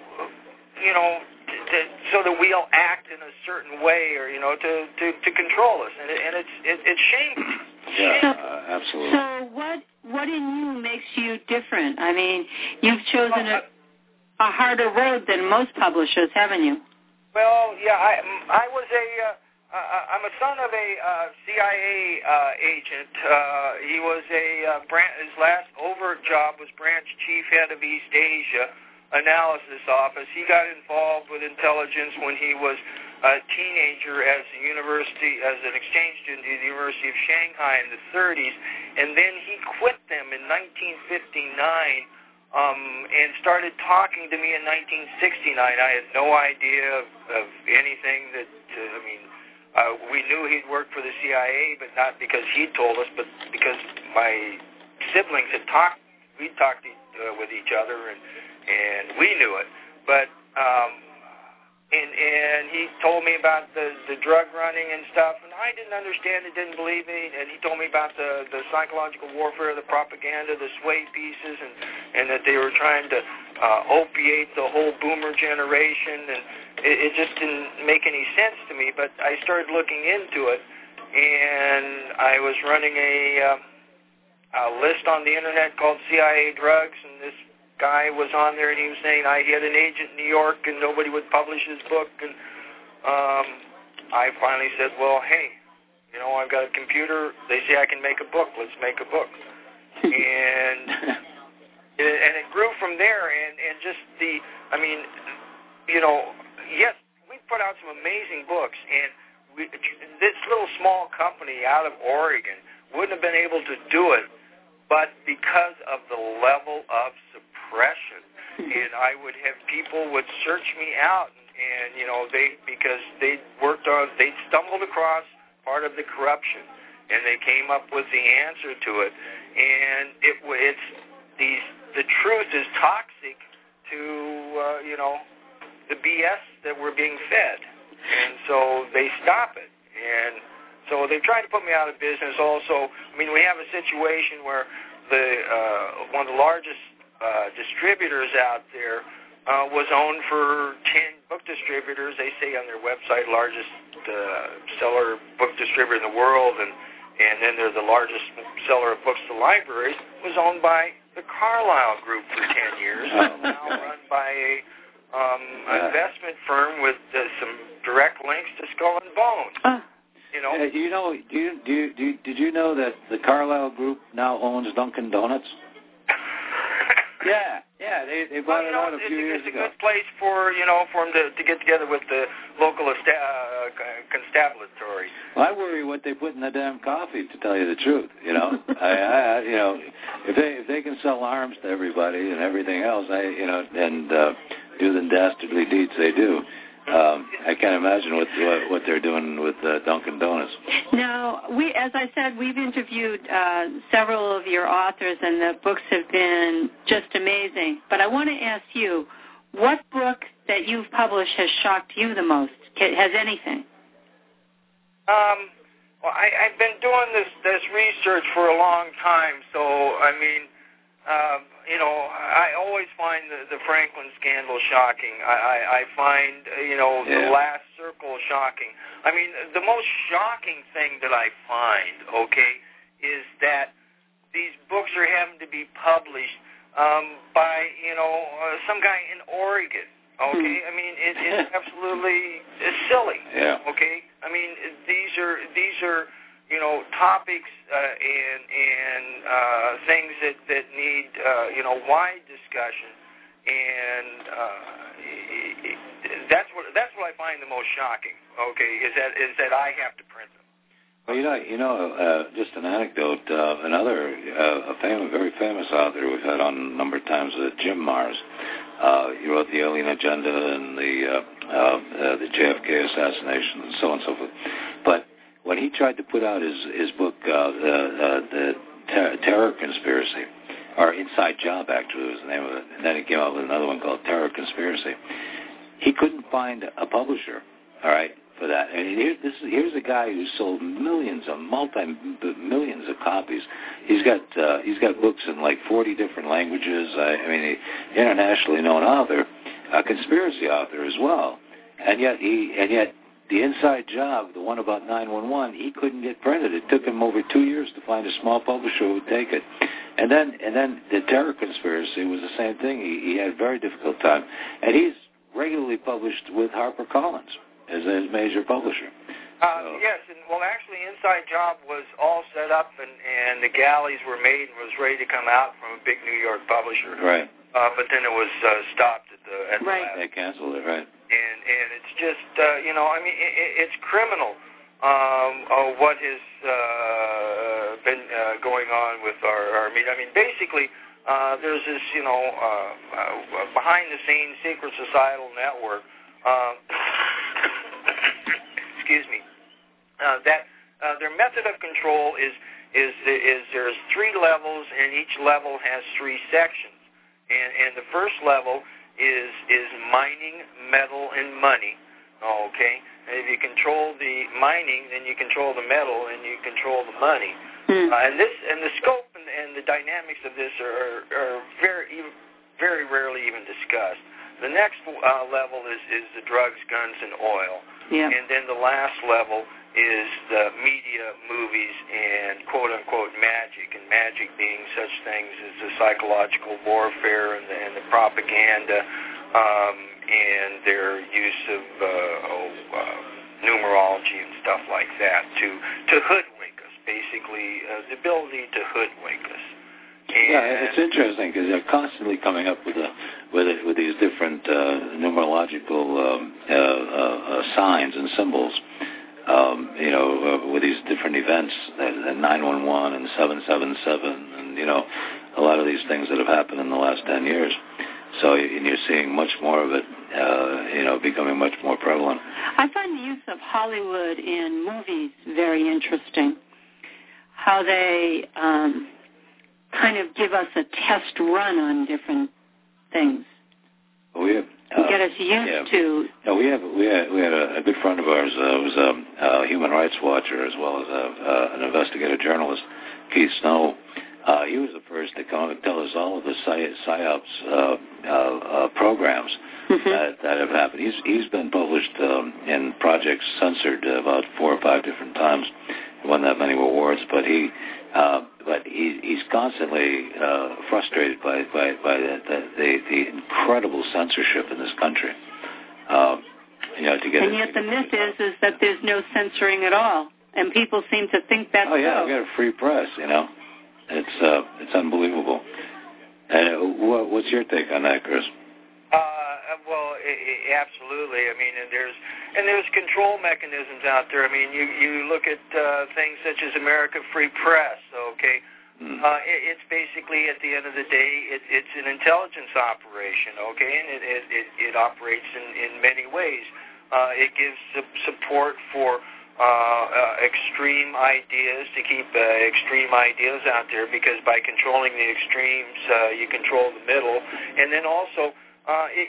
you know, to, to, so that we'll act in a certain way, or you know, to, to, to control us, and, it, and it's it, it's shameful. Yeah, so, uh, absolutely. So what what in you makes you different? I mean, you've chosen a, a harder road than most publishers, haven't you? Well, yeah, I I was a. Uh, Uh, I'm a son of a uh, C I A uh, agent. Uh, he was a uh, branch, his last overt job was branch chief head of East Asia Analysis Office. He got involved with intelligence when he was a teenager as a university, as an exchange student at the University of Shanghai in the thirties, and then he quit them in nineteen fifty-nine um, and started talking to me in nineteen sixty-nine. I had no idea of, of anything that, uh, I mean, Uh, we knew he'd worked for the C I A, but not because he'd told us, but because my siblings had talked. We talked uh, with each other, and and we knew it. But um, and and he told me about the the drug running and stuff, and I didn't understand it, didn't believe me. And he told me about the the psychological warfare, the propaganda, the sway pieces, and and that they were trying to uh, opiate the whole boomer generation, and It, it just didn't make any sense to me, but I started looking into it, and I was running a, uh, a list on the internet called C I A Drugs, and this guy was on there, and he was saying I had an agent in New York, and nobody would publish his book, and um, I finally said, well, hey, you know, I've got a computer. They say I can make a book. Let's make a book. and it, and it grew from there, and, and just the, I mean, you know, yes, we put out some amazing books, and we, this little small company out of Oregon wouldn't have been able to do it, but because of the level of suppression, and I would have people would search me out, and, and you know, they because they worked on, they stumbled across part of the corruption, and they came up with the answer to it, and it it's these the truth is toxic to uh, you know. the B S that we're being fed, and so they stop it, and so they try to put me out of business also. I mean, we have a situation where the uh, one of the largest uh, distributors out there uh, was owned for ten book distributors. They say on their website, largest uh, seller book distributor in the world, and, and then they're the largest seller of books to libraries, was owned by the Carlyle Group for ten years, now run by a Um, uh, investment firm with uh, some direct links to Skull and Bones. Uh, you know, uh, do you know? Do you, do you, do you, did you know that the Carlyle Group now owns Dunkin' Donuts? yeah, yeah, they they bought well, it know, out a few it's, years it's ago. It's a good place for you know for them to, to get together with the local esta- uh, constabulary. Well, I worry what they put in the damn coffee. To tell you the truth, you know, I, I you know if they if they can sell arms to everybody and everything else, I you know and. Uh, do the dastardly deeds they do. Um, I can't imagine what, what what they're doing with uh, Dunkin' Donuts. Now, we, as I said, we've interviewed uh, several of your authors, and the books have been just amazing. But I want to ask you, what book that you've published has shocked you the most? Has anything? Um, well, I, I've been doing this this research for a long time, so I mean. Um, you know, I always find the, the Franklin scandal shocking. I, I, I find, you know, yeah. the last circle shocking. I mean, the most shocking thing that I find, okay, is that these books are having to be published um, by, you know, uh, some guy in Oregon, okay? I mean, it, it's absolutely it's silly, yeah. okay? I mean, these are these are... you know, topics uh, and and uh, things that that need uh, you know wide discussion, and uh, that's what that's what I find the most shocking. Okay, is that is that I have to print them. Well, you know, you know, uh, just an anecdote. Uh, another uh, a famous, very famous author we've had on a number of times, uh, Jim Marrs. Uh, he wrote The Alien Agenda and the uh, uh, uh, the J F K assassination and so on and so forth, but when he tried to put out his his book, uh, the, uh, the ter- Terror Conspiracy, or Inside Job, actually was the name of it, and then he came out with another one called Terror Conspiracy. He couldn't find a publisher, all right, for that. I mean, here, this is, here's a guy who sold millions, of multi millions of copies. He's got uh, he's got books in like forty different languages. I, I mean, he, internationally known author, a conspiracy author as well, and yet he and yet. The Inside Job, the one about nine one one, he couldn't get printed. It took him over two years to find a small publisher who would take it. And then and then the Terror Conspiracy was the same thing. He, he had a very difficult time. And he's regularly published with HarperCollins as his major publisher. Uh, so. Yes, and well, actually, Inside Job was all set up, and, and the galleys were made and was ready to come out from a big New York publisher. Right. Uh, but then it was uh, stopped at the at right. the last. They canceled it, right. And and it's just, uh, you know, I mean, it, it's criminal um, uh, what has uh, been uh, going on with our, our media. I mean, basically, uh, there's this, you know, uh, uh, behind-the-scenes secret societal network, uh, excuse me, uh, that uh, their method of control is, is, is there's three levels, and each level has three sections. And, and the first level is is mining, metal, and money, okay? And if you control the mining, then you control the metal, and you control the money. Mm. Uh, and this and the scope and, and the dynamics of this are, are very very rarely even discussed. The next uh, level is, is the drugs, guns, and oil. Yeah. And then the last level is the media, movies, and quote-unquote magic, and magic being such things as the psychological warfare and the, and the propaganda um, and their use of uh, oh, uh, numerology and stuff like that to, to hoodwink us, basically, uh, the ability to hoodwink us. And yeah, it's interesting because they're constantly coming up with a, with a, with these different uh, numerological um, uh, uh, uh, signs and symbols. Um, you know, uh, with these different events, uh, nine one one and seven seven seven, and, you know, a lot of these things that have happened in the last ten years. So and you're seeing much more of it, uh, you know, becoming much more prevalent. I find the use of Hollywood in movies very interesting, how they um, kind of give us a test run on different things. We have, uh, get us used yeah. to. No, we have we had we had a, a good friend of ours uh, was a, a human rights watcher as well as a, uh, an investigative journalist, Keith Snow. Uh, he was the first to come and tell us all of the PSYOPs uh, uh, uh, programs mm-hmm. that, that have happened. He's he's been published um, in projects censored about four or five different times. He won that many awards, but he uh, but he, he's constantly uh, frustrated by by, by the, the the incredible censorship in this country. Um, you know, to get and yet the myth is is that there's no censoring at all, and people seem to think that's oh yeah, so. we got a free press, you know. It's uh, it's unbelievable. And what, what's your take on that, Chris? Uh, well, it, it, absolutely. I mean, and there's and there's control mechanisms out there. I mean, you you look at uh, things such as America Free Press. Okay, mm. uh, it, it's basically at the end of the day, it, it's an intelligence operation. Okay, and it it, it, it operates in, in many ways. Uh, it gives support for uh, uh, extreme ideas, to keep uh, extreme ideas out there, because by controlling the extremes, uh, you control the middle. And then also, uh, it,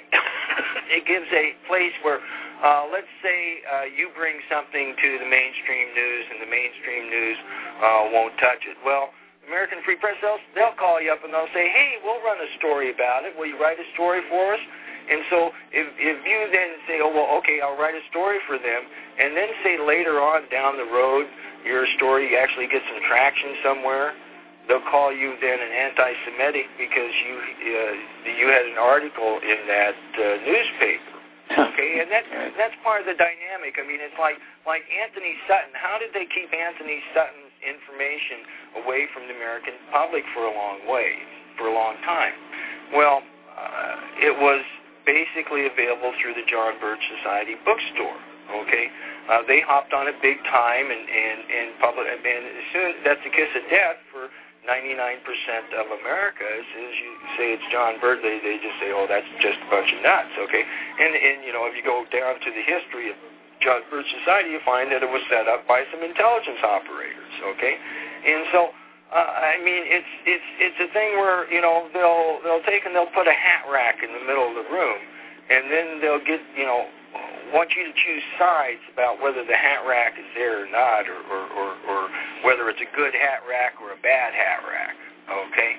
it gives a place where, uh, let's say uh, you bring something to the mainstream news, and the mainstream news uh, won't touch it. Well, American Free Press, they'll, they'll call you up and they'll say, hey, we'll run a story about it. Will you write a story for us? And so if, if you then say, oh, well, okay, I'll write a story for them, and then say later on down the road your story actually gets some traction somewhere, they'll call you then an anti-Semitic because you uh, you had an article in that uh, newspaper. Okay, and that's that's part of the dynamic. I mean, it's like like Anthony Sutton. How did they keep Anthony Sutton's information away from the American public for a long way, for a long time? Well, uh, it was basically available through the John Birch Society bookstore. Okay, uh, they hopped on it big time, and and and public. And as soon that's the kiss of death for ninety-nine percent of America. As soon as you say it's John Birch, they they just say, oh, that's just a bunch of nuts. Okay, and and you know, if you go down to the history of John Birch Society, you find that it was set up by some intelligence operators. Okay, and so. Uh, I mean, it's it's it's a thing where, you know, they'll they'll take and they'll put a hat rack in the middle of the room, and then they'll get, you know, want you to choose sides about whether the hat rack is there or not, or or, or, or whether it's a good hat rack or a bad hat rack. Okay,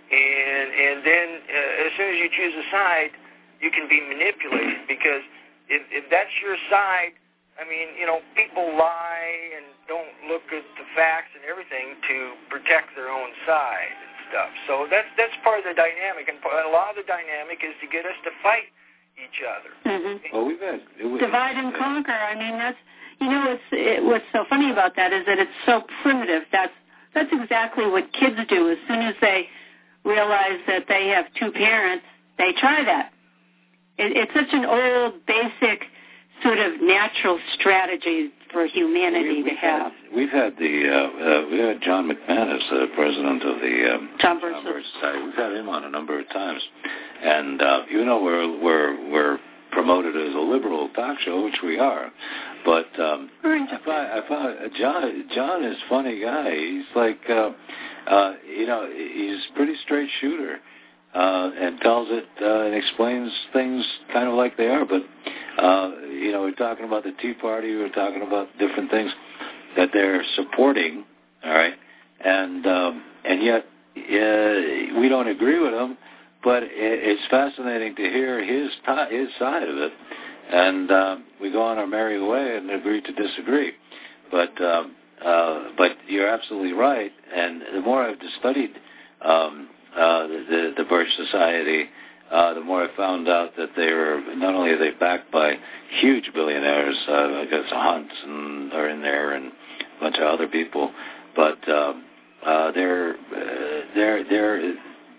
and and then uh, as soon as you choose a side, you can be manipulated, because if if that's your side, I mean, you know, people lie and don't look at the facts and everything to protect their own side and stuff. So that's that's part of the dynamic, and a lot of the dynamic is to get us to fight each other. Mm-hmm. Well, we've had it was, divide and conquer. I mean, that's, you know, it's it, what's so funny about that is that it's so primitive. That's that's exactly what kids do. As soon as they realize that they have two parents, they try that. It, it's such an old, basic, sort of natural strategy for humanity we, to have. Had, we've had the uh, uh, we had John McManus, the president of the um, John Birch Society. We've had him on a number of times, and uh, you know we're we're we're promoted as a liberal talk show, which we are. But um, I find, I find uh, John John is a funny guy. He's like uh, uh, you know he's a pretty straight shooter. Uh, and tells it uh, and explains things kind of like they are. But, uh, you know, we're talking about the Tea Party. We're talking about different things that they're supporting, all right? And um, and yet uh, we don't agree with them, but it, it's fascinating to hear his, his side of it. And uh, we go on our merry way and agree to disagree. But, um, uh, but you're absolutely right. And the more I've studied um Uh, the, the Birch Society, uh, the more I found out that they were, not only are they backed by huge billionaires, uh, I guess Hunt and are in there and a bunch of other people, but um, uh, they're, uh, they're, they're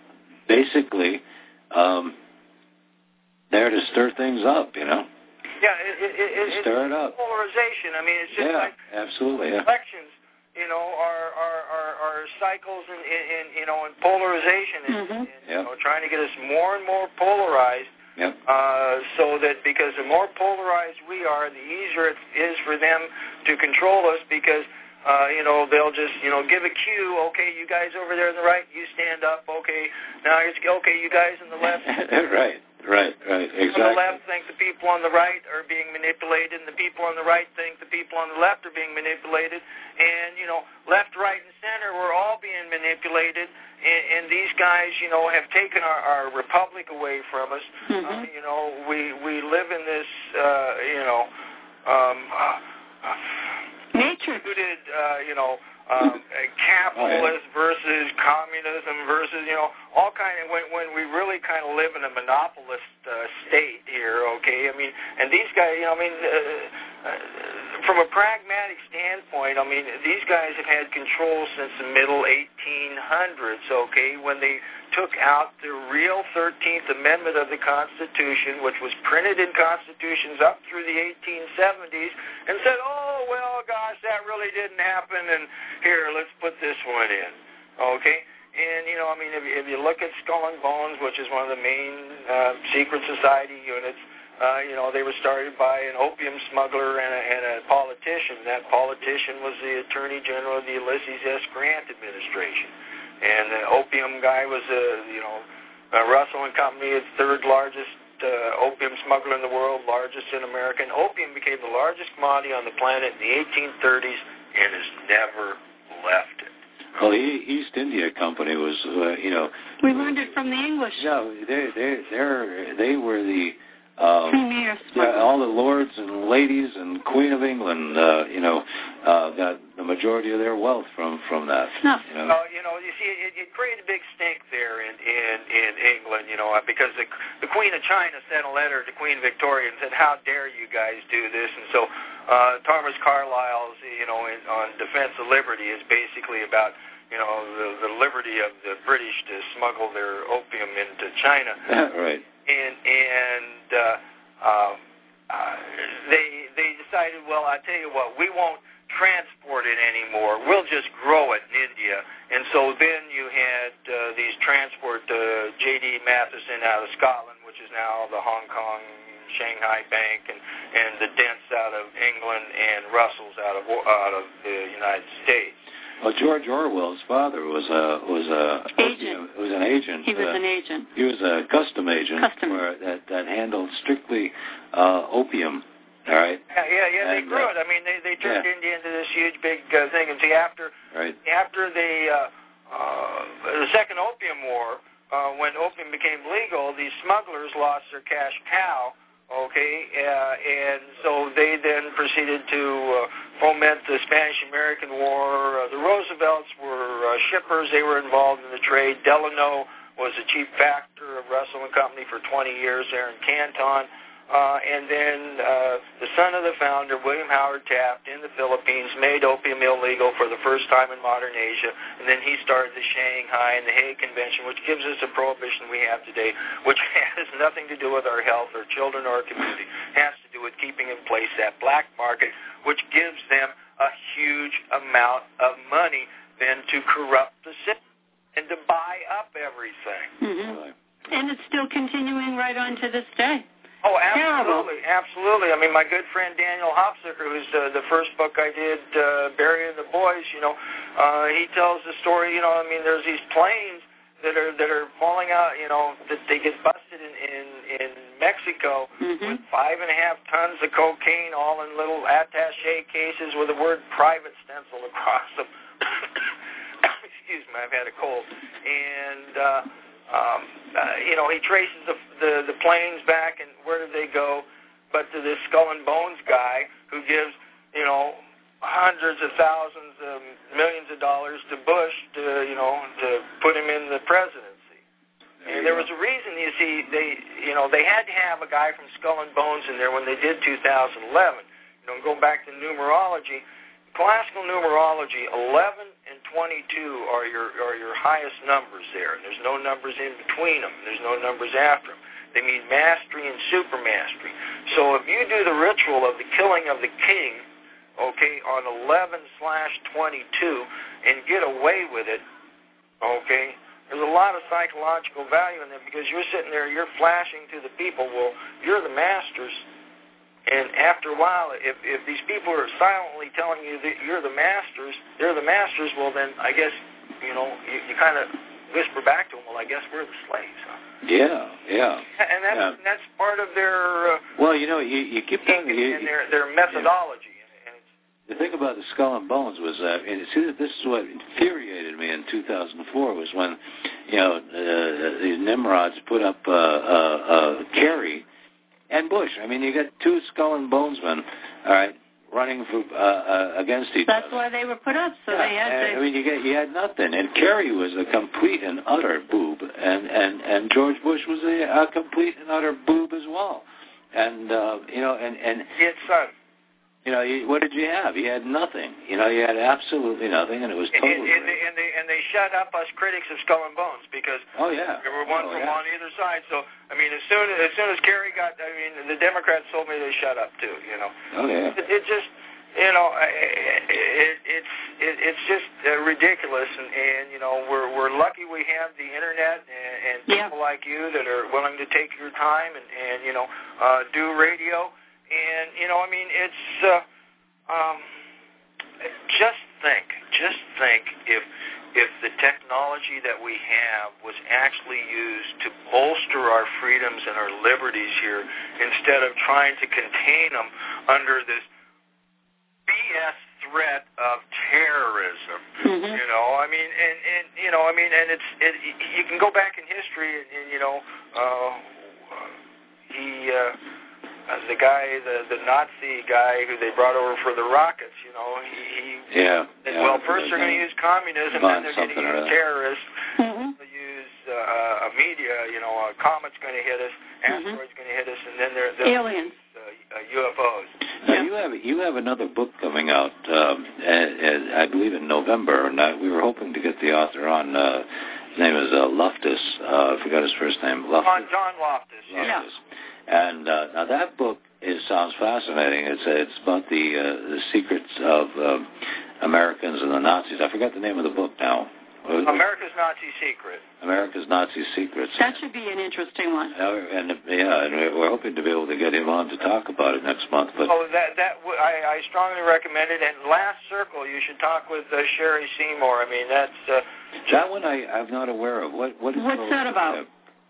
basically um, there to stir things up, you know? Yeah, it, it, it, stir it's it up. Polarization. I mean, it's just yeah, like absolutely, yeah. elections. You know, are are, are, are cycles in, in, you know, in polarization, and, mm-hmm. and yep. you know, trying to get us more and more polarized. Yep. Uh, so that because the more polarized we are, the easier it is for them to control us. Because uh, you know, they'll just you know give a cue. Okay, you guys over there on the right, you stand up. Okay, now it's okay, you guys on the left. right. Right, right, exactly. On the left think the people on the right are being manipulated, and the people on the right think the people on the left are being manipulated. And, you know, left, right, and center, we're all being manipulated. And, and these guys, you know, have taken our, our republic away from us. Mm-hmm. Uh, you know, we, we live in this, uh, you know, um, uh, matrix. Uh, you know, um, capitalist versus communism versus, you know, all kind of, when, when we really kind of live in a monopolist uh, state here, okay? I mean, and these guys, you know, I mean, uh, uh, from a pragmatic standpoint, I mean, these guys have had control since the middle eighteen hundreds, okay, when they took out the real thirteenth Amendment of the Constitution, which was printed in constitutions up through the eighteen seventies, and said, oh, well, gosh, that really didn't happen, and here, let's put this one in, okay? And, you know, I mean, if, if you look at Skull and Bones, which is one of the main uh, secret society units, Uh, you know, they were started by an opium smuggler and a, and a politician. That politician was the Attorney General of the Ulysses S. Grant administration. And the opium guy was, uh, you know, uh, Russell and Company, its third largest uh, opium smuggler in the world, largest in America. And opium became the largest commodity on the planet in the eighteen thirties and has never left it. Well, the East India Company was, uh, you know... We learned it from the English. No, they they they're, they were the... Um, Premier yeah, all the lords and ladies and Queen of England, uh, you know, uh, got the majority of their wealth from, from that. Snuff. You know? Well, you know, you see, it, it created a big stink there in, in, in England, you know, because the, the Queen of China sent a letter to Queen Victoria and said, how dare you guys do this? And so uh, Thomas Carlyle's, you know, in, on Defense of Liberty is basically about, you know, the, the liberty of the British to smuggle their opium into China. Right. And and uh, um, uh, they they decided, well, I tell you what, we won't transport it anymore. We'll just grow it in India. And so then you had uh, these transport, uh, J D Matheson out of Scotland, which is now the Hong Kong Shanghai Bank, and, and the Dents out of England, and Russell's out of out of the United States. Well, George Orwell's father was a was a agent. Was an agent. He was uh, an agent. He was a custom agent Custom. for, that that handled strictly uh, opium. All right. Yeah, yeah, yeah. They And, grew uh, it. I mean, they they turned yeah. India into this huge big uh, thing. And see, after right. after the uh, uh, the second Opium War, uh, when opium became legal, these smugglers lost their cash cow. Okay, uh, and so they then proceeded to uh, foment the Spanish-American War. Uh, the Roosevelts were uh, shippers. They were involved in the trade. Delano was the chief factor of Russell and Company for twenty years there in Canton. Uh, and then uh, the son of the founder, William Howard Taft, in the Philippines, made opium illegal for the first time in modern Asia. And then he started the Shanghai and the Hague Convention, which gives us a prohibition we have today, which has nothing to do with our health, our children, or our community. It has to do with keeping in place that black market, which gives them a huge amount of money then to corrupt the system and to buy up everything. Mm-hmm. And it's still continuing right on to this day. Oh, absolutely, absolutely. I mean, my good friend Daniel Hopsicker, who's uh, the first book I did, uh, Burying the Boys, you know, uh, he tells the story, you know, I mean, there's these planes that are that are falling out, you know, that they get busted in, in, in Mexico mm-hmm. with five and a half tons of cocaine, all in little attaché cases with the word private stenciled across them. Excuse me, I've had a cold. And, uh, Um, uh, you know, he traces the, the the planes back and where did they go, but to this Skull and Bones guy who gives, you know, hundreds of thousands, of millions of dollars to Bush to, you know, to put him in the presidency. There and there go. was a reason, you see, they, you know, they had to have a guy from Skull and Bones in there when they did two thousand eleven. You know, going back to numerology, classical numerology, eleven and twenty-two are your are your highest numbers there. And there's no numbers in between them. There's no numbers after them. They mean mastery and supermastery. So if you do the ritual of the killing of the king, okay, on eleven slash twenty-two and get away with it, okay, there's a lot of psychological value in that because you're sitting there, you're flashing to the people, well, you're the masters. And after a while, if if these people are silently telling you that you're the masters, they're the masters, well then I guess, you know, you, you kind of whisper back to them, well, I guess we're the slaves. Huh? Yeah, yeah. And that's yeah. that's part of their uh, well, you know, you you keep and, you, and their their methodology. Yeah. And it's, the thing about the Skull and Bones was, uh, and see, this is what infuriated me in two thousand four was when, you know, uh, these Nimrods put up uh, uh, uh, Kerry and Bush. I mean, you got two Skull and Bonesmen, all right, running for, uh, uh, against each That's other. That's why they were put up, so yeah, they had and, to... I mean, you, get, you had nothing. And Kerry was a complete and utter boob, and, and, and George Bush was a, a complete and utter boob as well. And, uh, you know, and... and his son. You know, you, what did you have? You had nothing. You know, you had absolutely nothing, and it was totally... And, and, and, and, they, and they shut up us critics of Skull and Bones because oh, yeah. there were one oh, from yeah. on either side. So, I mean, as soon as, as soon as Kerry got... I mean, the Democrats told me they shut up, too, you know. Oh, yeah. It, it just... you know, it, it's it, it's just uh, ridiculous, and, and you know, we're we're lucky we have the internet and, and yeah. people like you that are willing to take your time and, and you know, uh, do radio, and you know, I mean, it's uh, um, just think, just think if if the technology that we have was actually used to bolster our freedoms and our liberties here, instead of trying to contain them under this B S threat of terrorism. Mm-hmm. You know, I mean, and, and you know, I mean, and it's it, you can go back in history, and, and you know, uh, he, uh, the guy, the the Nazi guy who they brought over for the rockets. You know, he, he yeah. said, yeah well, first they're going to use communism, then they're going to use terrorists. Mm-hmm. They'll use uh, a media. You know, a comet's going to hit us, asteroid's mm-hmm. going to hit us, and then they're, they're aliens. Uh, uh, U F Os. Now, yeah. you have you have another book coming out, um, and, and I believe in November, and I, we were hoping to get the author on. Uh, his name is uh, Loftus. Uh, I forgot his first name. Loftus. John, John Loftus. Loftus. Yeah. And uh, now that book is sounds fascinating. It's it's about the uh, the secrets of uh, Americans and the Nazis. I forgot the name of the book now. America's Nazi Secret. America's Nazi Secrets. That should be an interesting one. Uh, and yeah, and we're hoping to be able to get him on to talk about it next month. But oh, that that w- I, I strongly recommend it. And Last Circle, you should talk with uh, Sherry Seymour. I mean, that's uh, that one I I'm not aware of. What what is what's that about?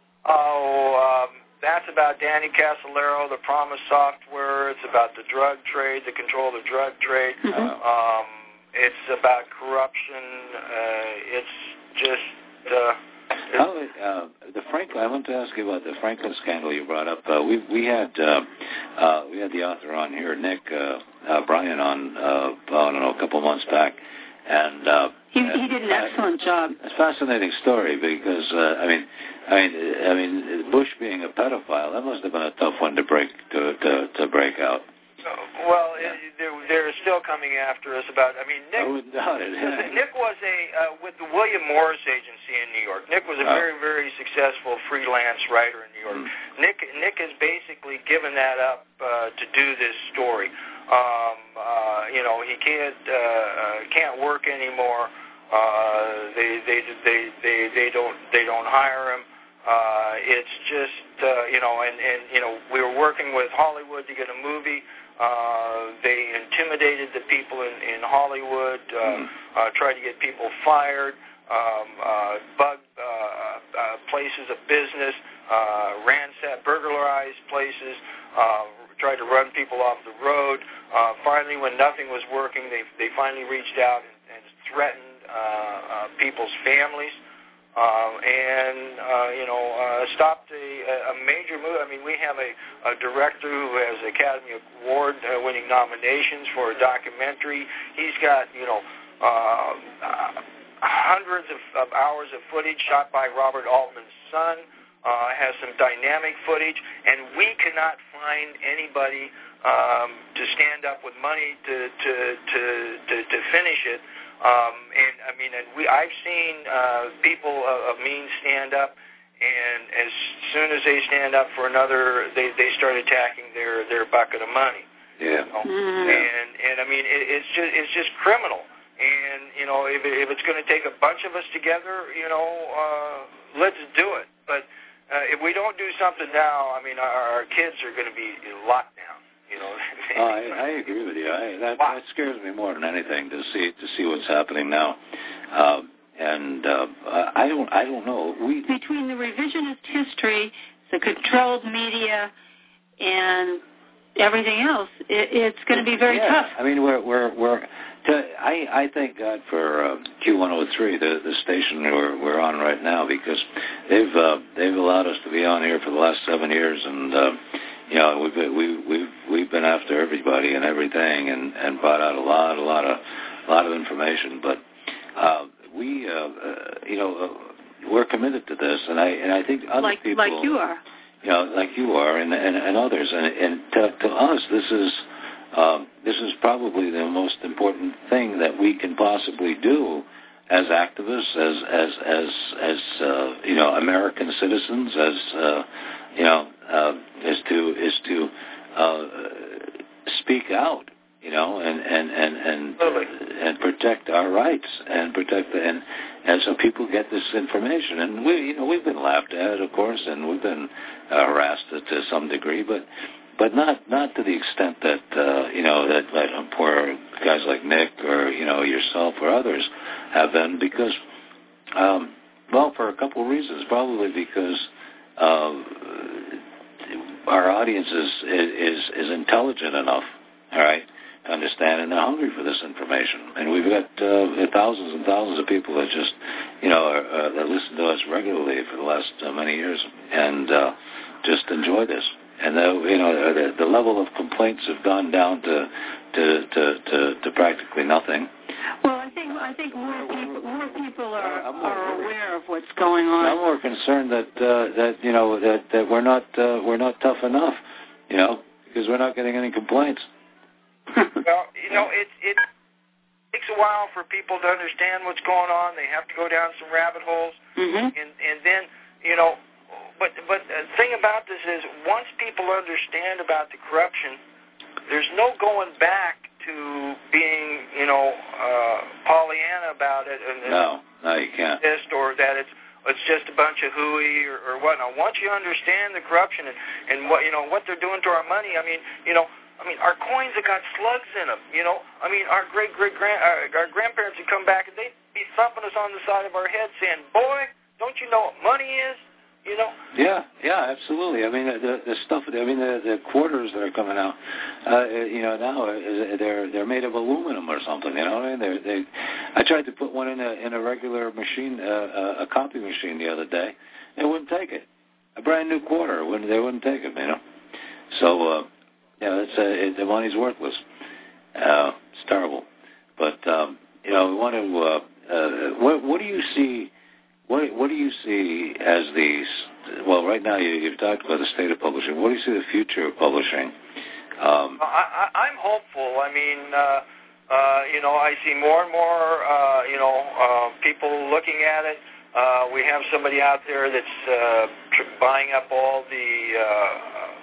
Oh. Um, That's about Danny Casolaro, the Promise Software. It's about the drug trade, the control of the drug trade. Mm-hmm. Um, it's about corruption. Uh, it's just... Uh, How, uh, the Franklin, I want to ask you about the Franklin scandal you brought up. Uh, we we had uh, uh, we had the author on here, Nick uh, uh, Bryan, on uh, I don't know a couple months back, and uh, he, he did an excellent job. It's a fascinating story because uh, I mean, I mean, I mean, Bush being a pedophile, that must have been a tough one to break to to, to break out. Well, yeah. it, they're, they're still coming after us about. I mean, Nick. I wouldn't doubt it. Yeah. Nick was a uh, with the William Morris Agency in New York. Nick was a oh. very, very successful freelance writer in New York. Mm. Nick Nick has basically given that up uh, to do this story. Um, uh, you know, he can't uh, can't work anymore. Uh, they, they they they they don't they don't hire him. Uh, it's just uh, you know, and and you know, we were working with Hollywood to get a movie. Uh, they intimidated the people in, in Hollywood, uh, mm. uh, tried to get people fired, um, uh, bugged uh, uh, places of business, uh, ransacked, burglarized places, uh, tried to run people off the road. Uh, finally, when nothing was working, they they finally reached out and, and threatened uh, uh, people's families. Uh, and, uh, you know, uh, stopped a, a major move. I mean, we have a, a director who has Academy Award-winning nominations for a documentary. He's got, you know, uh, uh, hundreds of, of hours of footage shot by Robert Altman's son, uh, has some dynamic footage, and we cannot find anybody um, to stand up with money to, to, to, to, to finish it. Um, and I mean, and we I've seen uh, people of, of means stand up, and as soon as they stand up for another, they, they start attacking their, their bucket of money. Yeah. You know? mm. And and I mean, it, it's just it's just criminal. And you know, if if it's going to take a bunch of us together, you know, uh, let's do it. But uh, if we don't do something now, I mean, our, our kids are going to be locked down. You know, oh, I, I agree with you. I, that, that scares me more than anything to see to see what's happening now, um, and uh, I don't I don't know. We between the revisionist history, the controlled media, and everything else, it, it's going to be very yeah. tough. I mean, we're we're we're. To, I I thank God for uh, Q one oh three, the the station we're we're on right now, because they've uh, they've allowed us to be on here for the last seven years, and. Uh, You know, we've been, we, we've we've been after everybody and everything, and, and brought out a lot, a lot of, a lot of information. But uh, we, uh, uh, you know, uh, we're committed to this, and I and I think other like, people, like you are, you know, like you are, and and, and others, and and to, to us, this is um, this is probably the most important thing that we can possibly do as activists, as as as as uh, you know, American citizens, as uh, you know, uh, is to is to uh, speak out you know, and and and and, and protect our rights and protect the, and and so people get this information. And we, you know, we've been laughed at, of course, and we've been uh, harassed to some degree, but but not not to the extent that uh, you know that, that poor guys like Nick or you know yourself or others have been, because um, well, for a couple of reasons, probably because uh, our audience is is is intelligent enough, all right, to understand, and they're hungry for this information. And we've got uh, thousands and thousands of people that just, you know, are, uh, that listen to us regularly for the last uh, many years and uh, just enjoy this. And the, you know, the, the level of complaints have gone down to to, to, to to practically nothing. Well, I think I think more people more people are, are aware of what's going on. I'm more concerned that uh, that you know that, that we're not uh, we're not tough enough, you know, because we're not getting any complaints. Well, you know, it it takes a while for people to understand what's going on. They have to go down some rabbit holes, mm-hmm. and and then you know, but but the thing about this is, once people understand about the corruption, there's no going back to being, you know, uh, Pollyanna about it. And no, no, you can't. This or that it's it's just a bunch of hooey or, or whatnot. Once you understand the corruption and, and what you know what they're doing to our money, I mean, you know. I mean, our coins have got slugs in them, you know. I mean, our great great grand our, our grandparents would come back and they'd be thumping us on the side of our head, saying, "Boy, don't you know what money is?" You know. Yeah, yeah, absolutely. I mean, the the stuff. I mean, the the quarters that are coming out, uh, you know, now they're they're made of aluminum or something. You know, what I mean, they they. I tried to put one in a in a regular machine, uh, a copy machine the other day. They wouldn't take it. A brand new quarter, wouldn't they? Wouldn't take it. You know. So. Uh, Yeah, it's, uh, it, the money's worthless. Uh, it's terrible. But um, you know, we want to. Uh, uh, what, what do you see? What, what do you see as the? Well, right now you, you've talked about the state of publishing. What do you see the future of publishing? Um, I, I, I'm hopeful. I mean, uh, uh, you know, I see more and more, uh, you know, uh, people looking at it. Uh, we have somebody out there that's uh, tr- buying up all the, uh,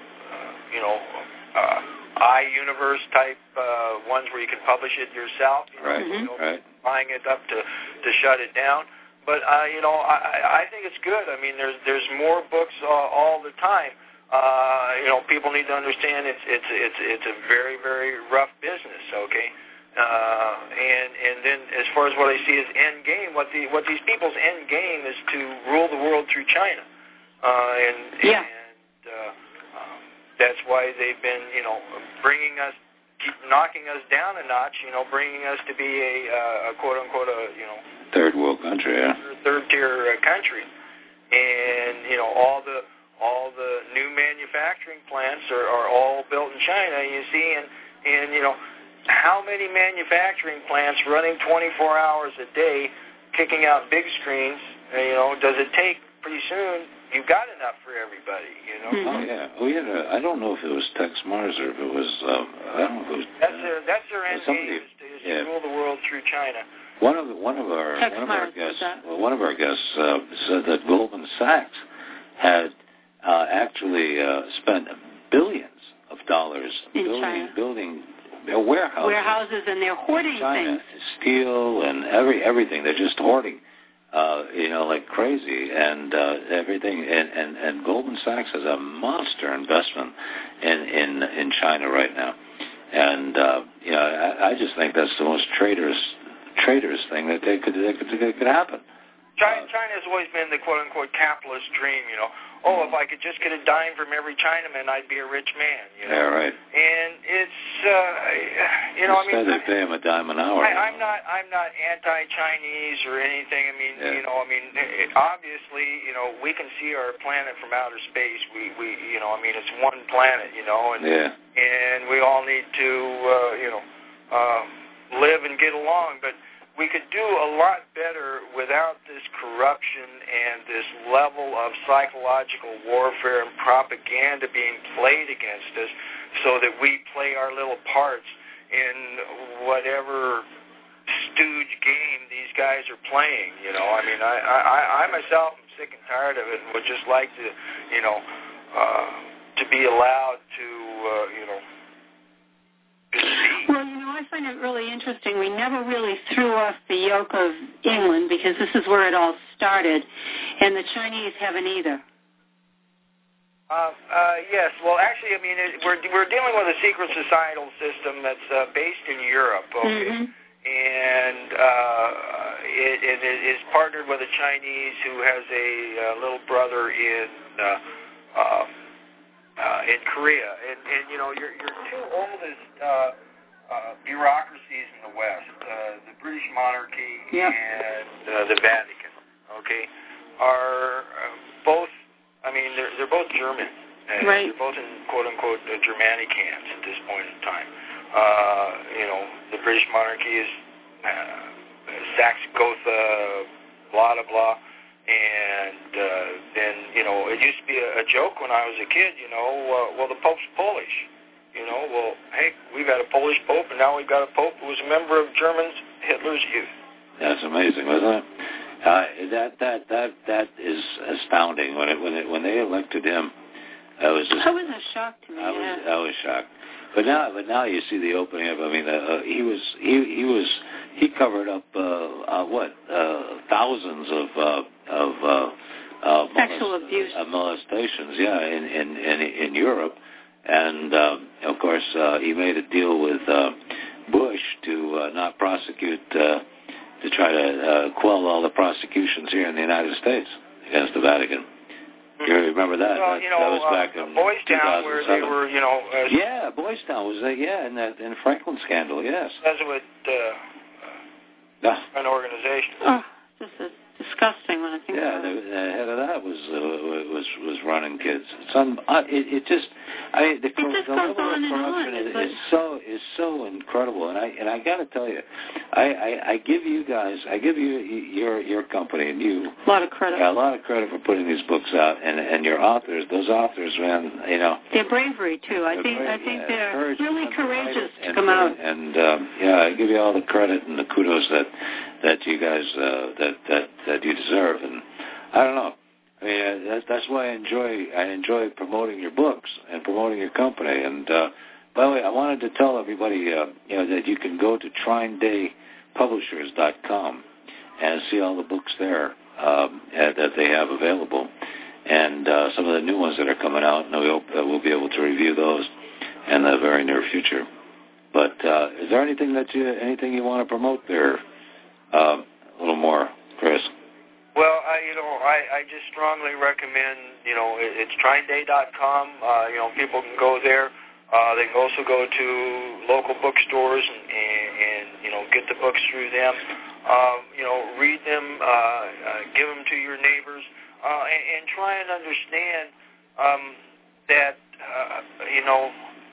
you know. Uh, iUniverse type uh, ones where you can publish it yourself, you know, right, you know, right. buying it up to, to shut it down. But uh, you know, I, I think it's good. I mean, there's there's more books uh, all the time. Uh, you know, people need to understand it's it's it's it's a very very rough business. Okay, uh, and and then as far as what I see as end game, what the what these people's end game is to rule the world through China, uh, and yeah. and. Uh, That's why they've been, you know, bringing us, keep knocking us down a notch, you know, bringing us to be a, uh, a quote-unquote, a, you know... Third world country, yeah. Third-tier uh, country. And, you know, all the all the new manufacturing plants are, are all built in China, you see, and, and, you know, how many manufacturing plants running twenty-four hours a day, kicking out big screens, uh, you know, does it take pretty soon... You've got enough for everybody, you know. Mm-hmm. Oh yeah, we had a. I don't know if it was Tex Mars or if it was. Um, I don't know if it was. That's their. That's their end somebody, game is to, is yeah. to rule the world through China. One of the, one of our Tex one of Mars, our guests. that? Well, one of our guests uh, said that Goldman Sachs had uh, actually uh, spent billions of dollars in building China. building uh, warehouses. Warehouses, and they're hoarding China, things. Steel and every everything. They're just hoarding. Uh, you know, like crazy, and uh, everything, and, and, and Goldman Sachs has a monster investment in in, in China right now, and uh, you know, I, I just think that's the most traitorous traitorous thing that they could that could, that could happen. China, China has always been the quote-unquote capitalist dream, you know. Oh, if I could just get a dime from every Chinaman, I'd be a rich man, you know. Yeah, right. And it's, uh, you know, Instead I mean... they pay him a dime an hour. I, I'm not I'm not anti-Chinese or anything. I mean, yeah. you know, I mean, it, obviously, you know, we can see our planet from outer space. We, we you know, I mean, it's one planet, you know, and yeah. and we all need to, uh, you know, uh, live and get along, but... We could do a lot better without this corruption and this level of psychological warfare and propaganda being played against us so that we play our little parts in whatever stooge game these guys are playing, you know. I mean, I, I, I myself am sick and tired of it and would just like to, you know, uh, to be allowed to, uh, you know, to speak. Well, you find it really interesting. We never really threw off the yoke of England because this is where it all started, and the Chinese haven't either. Uh, uh, yes. Well, actually, I mean, it, we're we're dealing with a secret societal system that's uh, based in Europe, okay, mm-hmm. and uh, it, it, it is partnered with the Chinese, who has a uh, little brother in uh, uh, uh, in Korea, and, and you know, your your two oldest uh, uh, bureaucracies in the West, uh, the British monarchy yep. and uh, the Vatican, okay, are uh, both. I mean, they're they're both German. Uh, right. They're both in quote-unquote uh, Germanic hands at this point in time. Uh, you know, the British monarchy is uh, Saxe-Gotha, blah, blah, blah. And uh, then, you know, it used to be a, a joke when I was a kid, you know, uh, well, the Pope's Polish. You know, well, hey, we've got a Polish Pope, and now we've got a Pope who was a member of Germans, Hitler's Youth. That's amazing, wasn't it? Uh, that that that that is astounding. When it when it when they elected him, I was just that was a shock to me. I yeah. was I was shocked. But now but now you see the opening up. I mean, uh, uh, he was he he was he covered up uh, uh, what uh, thousands of uh, of uh, uh, sexual molest, abuse uh, molestations. Yeah, in in in, in Europe, and um, of course uh, he made a deal with uh, Bush to uh, not prosecute. Uh, to try to uh, quell all the prosecutions here in the United States against the Vatican. You remember that? Well, that, you know, that was back uh, in Boys Town, where they were, you know... Uh, yeah, Boys Town was, uh, yeah, in that in Franklin scandal, yes. Jesuit uh, uh, yeah. an organization. Oh, this is disgusting when I think yeah, about the, it. the head of that was uh, was was running kids. It's un, uh, it, it just, I mean, the, it just the goes level on of and corruption on. is, Like... is so is so incredible, and I and I got to tell you, I, I I give you guys, I give you your your company and you a lot of credit. Yeah, a lot of credit for putting these books out, and and your authors, those authors, man, you know. Their bravery too. I think brave, I think yeah, they're really courageous to and, come out. And um, yeah, I give you all the credit and the kudos that that you guys uh, that that that you deserve. And I don't know. I mean, uh, that's that's why I enjoy I enjoy promoting your books and promoting your company. And uh, by the way, I wanted to tell everybody, uh, you know, that you can go to trine day publishers dot com and see all the books there um, that they have available, and uh, some of the new ones that are coming out. And we hope that we'll be able to review those in the very near future. But uh, is there anything that you anything you want to promote there? Uh, a little more, Chris. Well, I, you know, I, I just strongly recommend, you know, it, it's trine day dot com. Uh, you know, people can go there. Uh, they can also go to local bookstores and, and, and you know, get the books through them. Um, you know, read them, uh, uh, give them to your neighbors, uh, and, and try and understand um, that, uh, you know,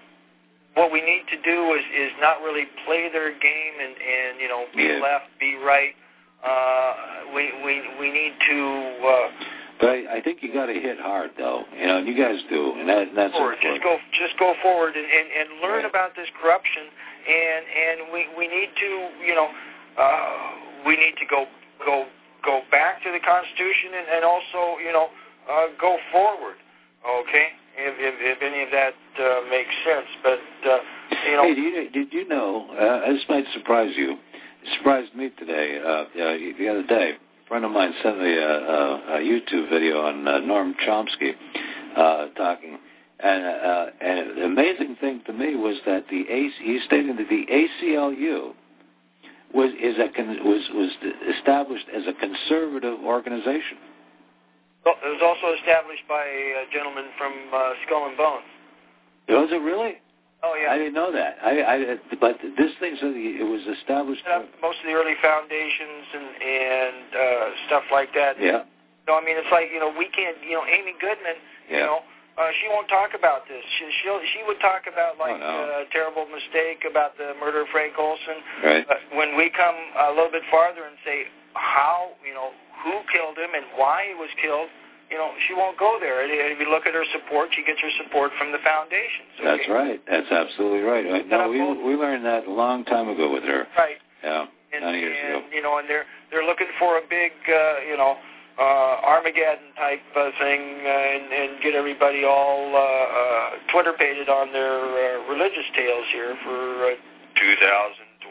what we need to do is, is not really play their game and, and you know, be yeah. left, be right. Uh, we we we need to. Uh, but I, I think you got to hit hard, though. You know, and you guys do, and that, that's forward. important. Just go, just go forward and, and, and learn right. about this corruption. And and we, we need to, you know, uh, we need to go go go back to the Constitution and, and also, you know, uh, go forward. Okay, if if, if any of that uh, makes sense, but uh, you know. Hey, did you, did you know? Uh, this might surprise you. It surprised me today. Uh, uh, the other day, a friend of mine sent me a, a, a YouTube video on uh, Noam Chomsky uh, talking, and uh, and the amazing thing to me was that the A C, he's stating that the A C L U was is a was was established as a conservative organization. Well, it was also established by a gentleman from uh, Skull and Bones. Was it really? Oh, yeah. I didn't know that. I, I, but this thing said it was established. Uh, most of the early foundations and, and uh, stuff like that. Yeah. So, I mean, it's like, you know, we can't, you know, Amy Goodman, yeah. you know, uh, she won't talk about this. She she'll, she would talk about, like, oh, no. a terrible mistake about the murder of Frank Olson. Right. But when we come a little bit farther and say how, you know, who killed him and why he was killed, you know, she won't go there. If you look at her support, she gets her support from the foundations. Okay? That's right. That's absolutely right. No, we we learned that a long time ago with her. Right. Yeah, and, nine years and, ago. You know, and they're they're looking for a big, uh, you know, uh, Armageddon type uh, thing, uh, and, and get everybody all uh, uh, Twitter-pated on their uh, religious tales here for uh, two thousand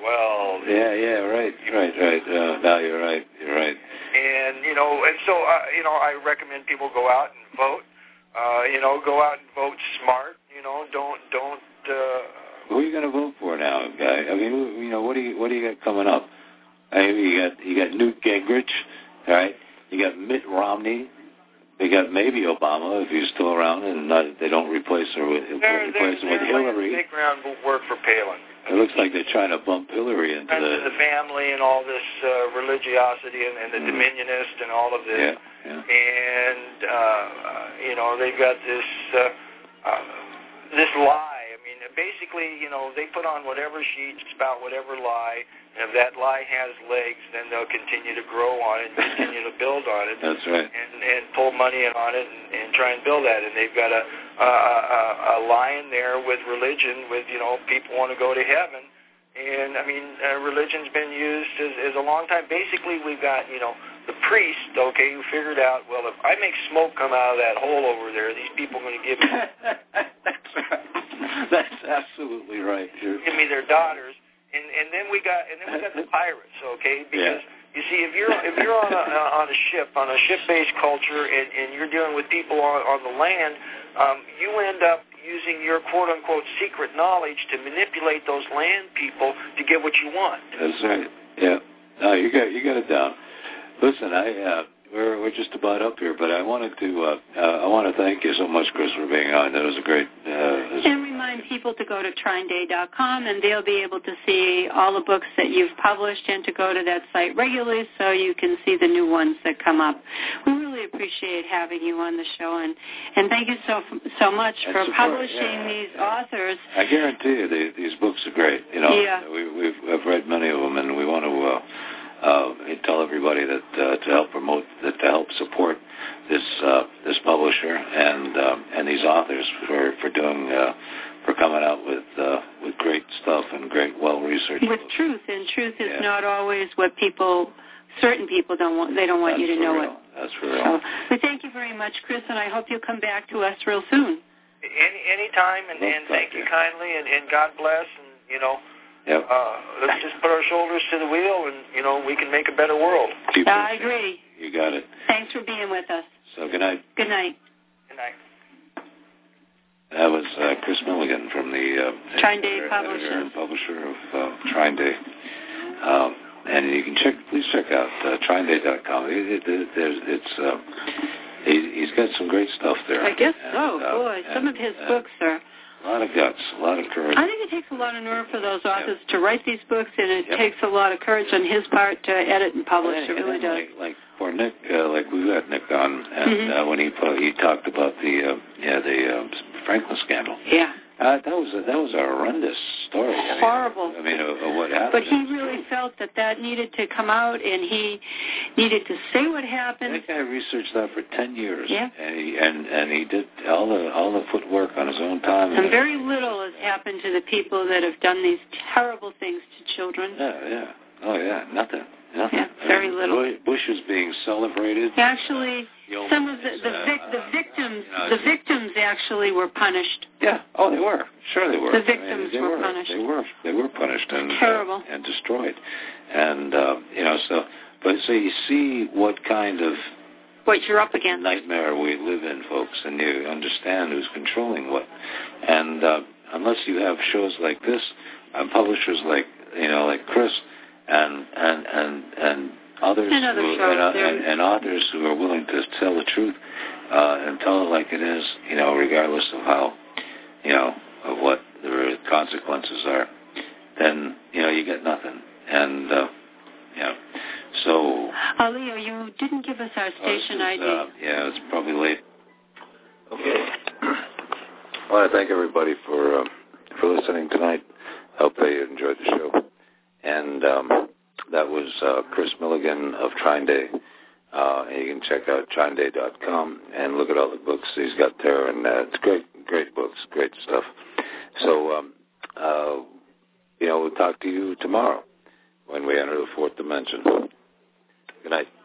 well. Yeah, yeah, right, right, right. Uh, no, you're right, you're right. And, you know, and so, uh, you know, I recommend people go out and vote. Uh, you know, go out and vote smart. You know, don't, don't. Uh, Who are you going to vote for now, guy? I mean, who, you know, what do you, what do you got coming up? I mean, you got, you got Newt Gingrich, all right? You got Mitt Romney. You got maybe Obama if he's still around, and not, they don't replace her with they're, replace they're, him with they're Hillary. Big ground work for Palin. It looks like they're trying to bump Hillary into the, the... the family and all this uh, religiosity and, and the mm. dominionist and all of this. Yeah, yeah. And, uh, you know, they've got this uh, uh, this lie. I mean, basically, you know, they put on whatever sheet, spout whatever lie, and if that lie has legs, then they'll continue to grow on it and continue to build on it. That's right. And, and pull money in on it and, and try and build that. And they've got a, a, a, a lie in there with religion, with, you know, people want to go to heaven. And, I mean, uh, religion's been used as, as a long time. Basically, we've got, you know, the priest, okay, who figured out, well, if I make smoke come out of that hole over there, these people are going to give me... That's right. That's absolutely right. You're... Give me their daughters. And, and then we got and then we got the pirates, okay? Because yeah. you see, if you're if you're on a on a ship on a ship-based culture and, and you're dealing with people on, on the land, um, you end up using your quote-unquote secret knowledge to manipulate those land people to get what you want. That's right. Yeah. No, you got you got it down. Listen, I uh, we're we're just about up here, but I wanted to uh, uh, I want to thank you so much, Chris, for being on. That was a great. Uh, and remind people to go to trine day dot com, and they'll be able to see all the books that you've published, and to go to that site regularly so you can see the new ones that come up. We really appreciate having you on the show, and, and thank you so so much and for support, publishing yeah, these yeah. authors. I guarantee you, they, these books are great. You know, yeah. we, we've I've read many of them, and we want to. Uh, Uh, tell everybody that uh, to help promote, that to help support this uh, this publisher and um, and these authors for for doing uh, for coming out with uh, with great stuff and great well researched with books. truth. And truth is yeah. not always what people, certain people don't want. They don't want That's you to know real. it. That's for real. So, we thank you very much, Chris, and I hope you'll come back to us real soon. Any any time, and, and thank you kindly, and, and God bless, and you know. Yep. Uh, let's just put our shoulders to the wheel, and, you know, we can make a better world. Keep I agree. You got it. Thanks for being with us. So, good night. Good night. Good night. That was uh, Chris Milligan from the uh, Trine Day editor, Publishers. editor and publisher of uh, Trine Day. Um, and you can check, please check out uh, trine day dot com. It, it, it, it's, uh, he, he's got some great stuff there. I guess and, so. Uh, Boy, some and, of his uh, books are... A lot of guts, a lot of courage. I think it takes a lot of nerve for those authors yep. to write these books, and it yep. takes a lot of courage on his part to edit and publish. And, it really and does. Like, like for Nick, uh, like we had Nick on, and mm-hmm. uh, when he uh, he talked about the uh, yeah the uh, Franklin scandal. Yeah. Uh, that was a, that was a horrendous story. I mean, Horrible. I mean, of, of what happened. But he really felt that that needed to come out, and he needed to say what happened. That guy researched that for ten years. Yeah. And he, and, and he did all the all the footwork on his own time. And very little has happened to the people that have done these terrible things to children. Yeah, yeah. Oh, yeah. Nothing. Nothing. Yeah, very I mean, little. Bush is being celebrated. Actually, uh, some of the the, vic, the uh, victims, you know, the victims actually were punished. Yeah. Oh, they were. Sure, they were. The victims I mean, they were, were punished. They were. They were punished and terrible uh, and destroyed. And uh, you know, so but so you see what kind of what you're up against nightmare we live in, folks, and you understand who's controlling what. And uh, unless you have shows like this, and publishers like you know, like Chris, and and and and others and, other who, shows, and, and, and authors who are willing to tell the truth uh, and tell it like it is, you know, regardless of how, you know, of what the consequences are, then you know you get nothing. And uh, you know, so. Uh, Leo, you didn't give us our station oh, I D. Uh, yeah, it's probably late. Okay. I want to thank everybody for uh, for listening tonight. Hope they enjoyed the show. And um, that was uh, Chris Milligan of Trine Day. Uh, and you can check out trine day dot com and look at all the books he's got there. And uh, it's great, great books, great stuff. So, um, uh, you know, we'll talk to you tomorrow when we enter the fourth dimension. Good night.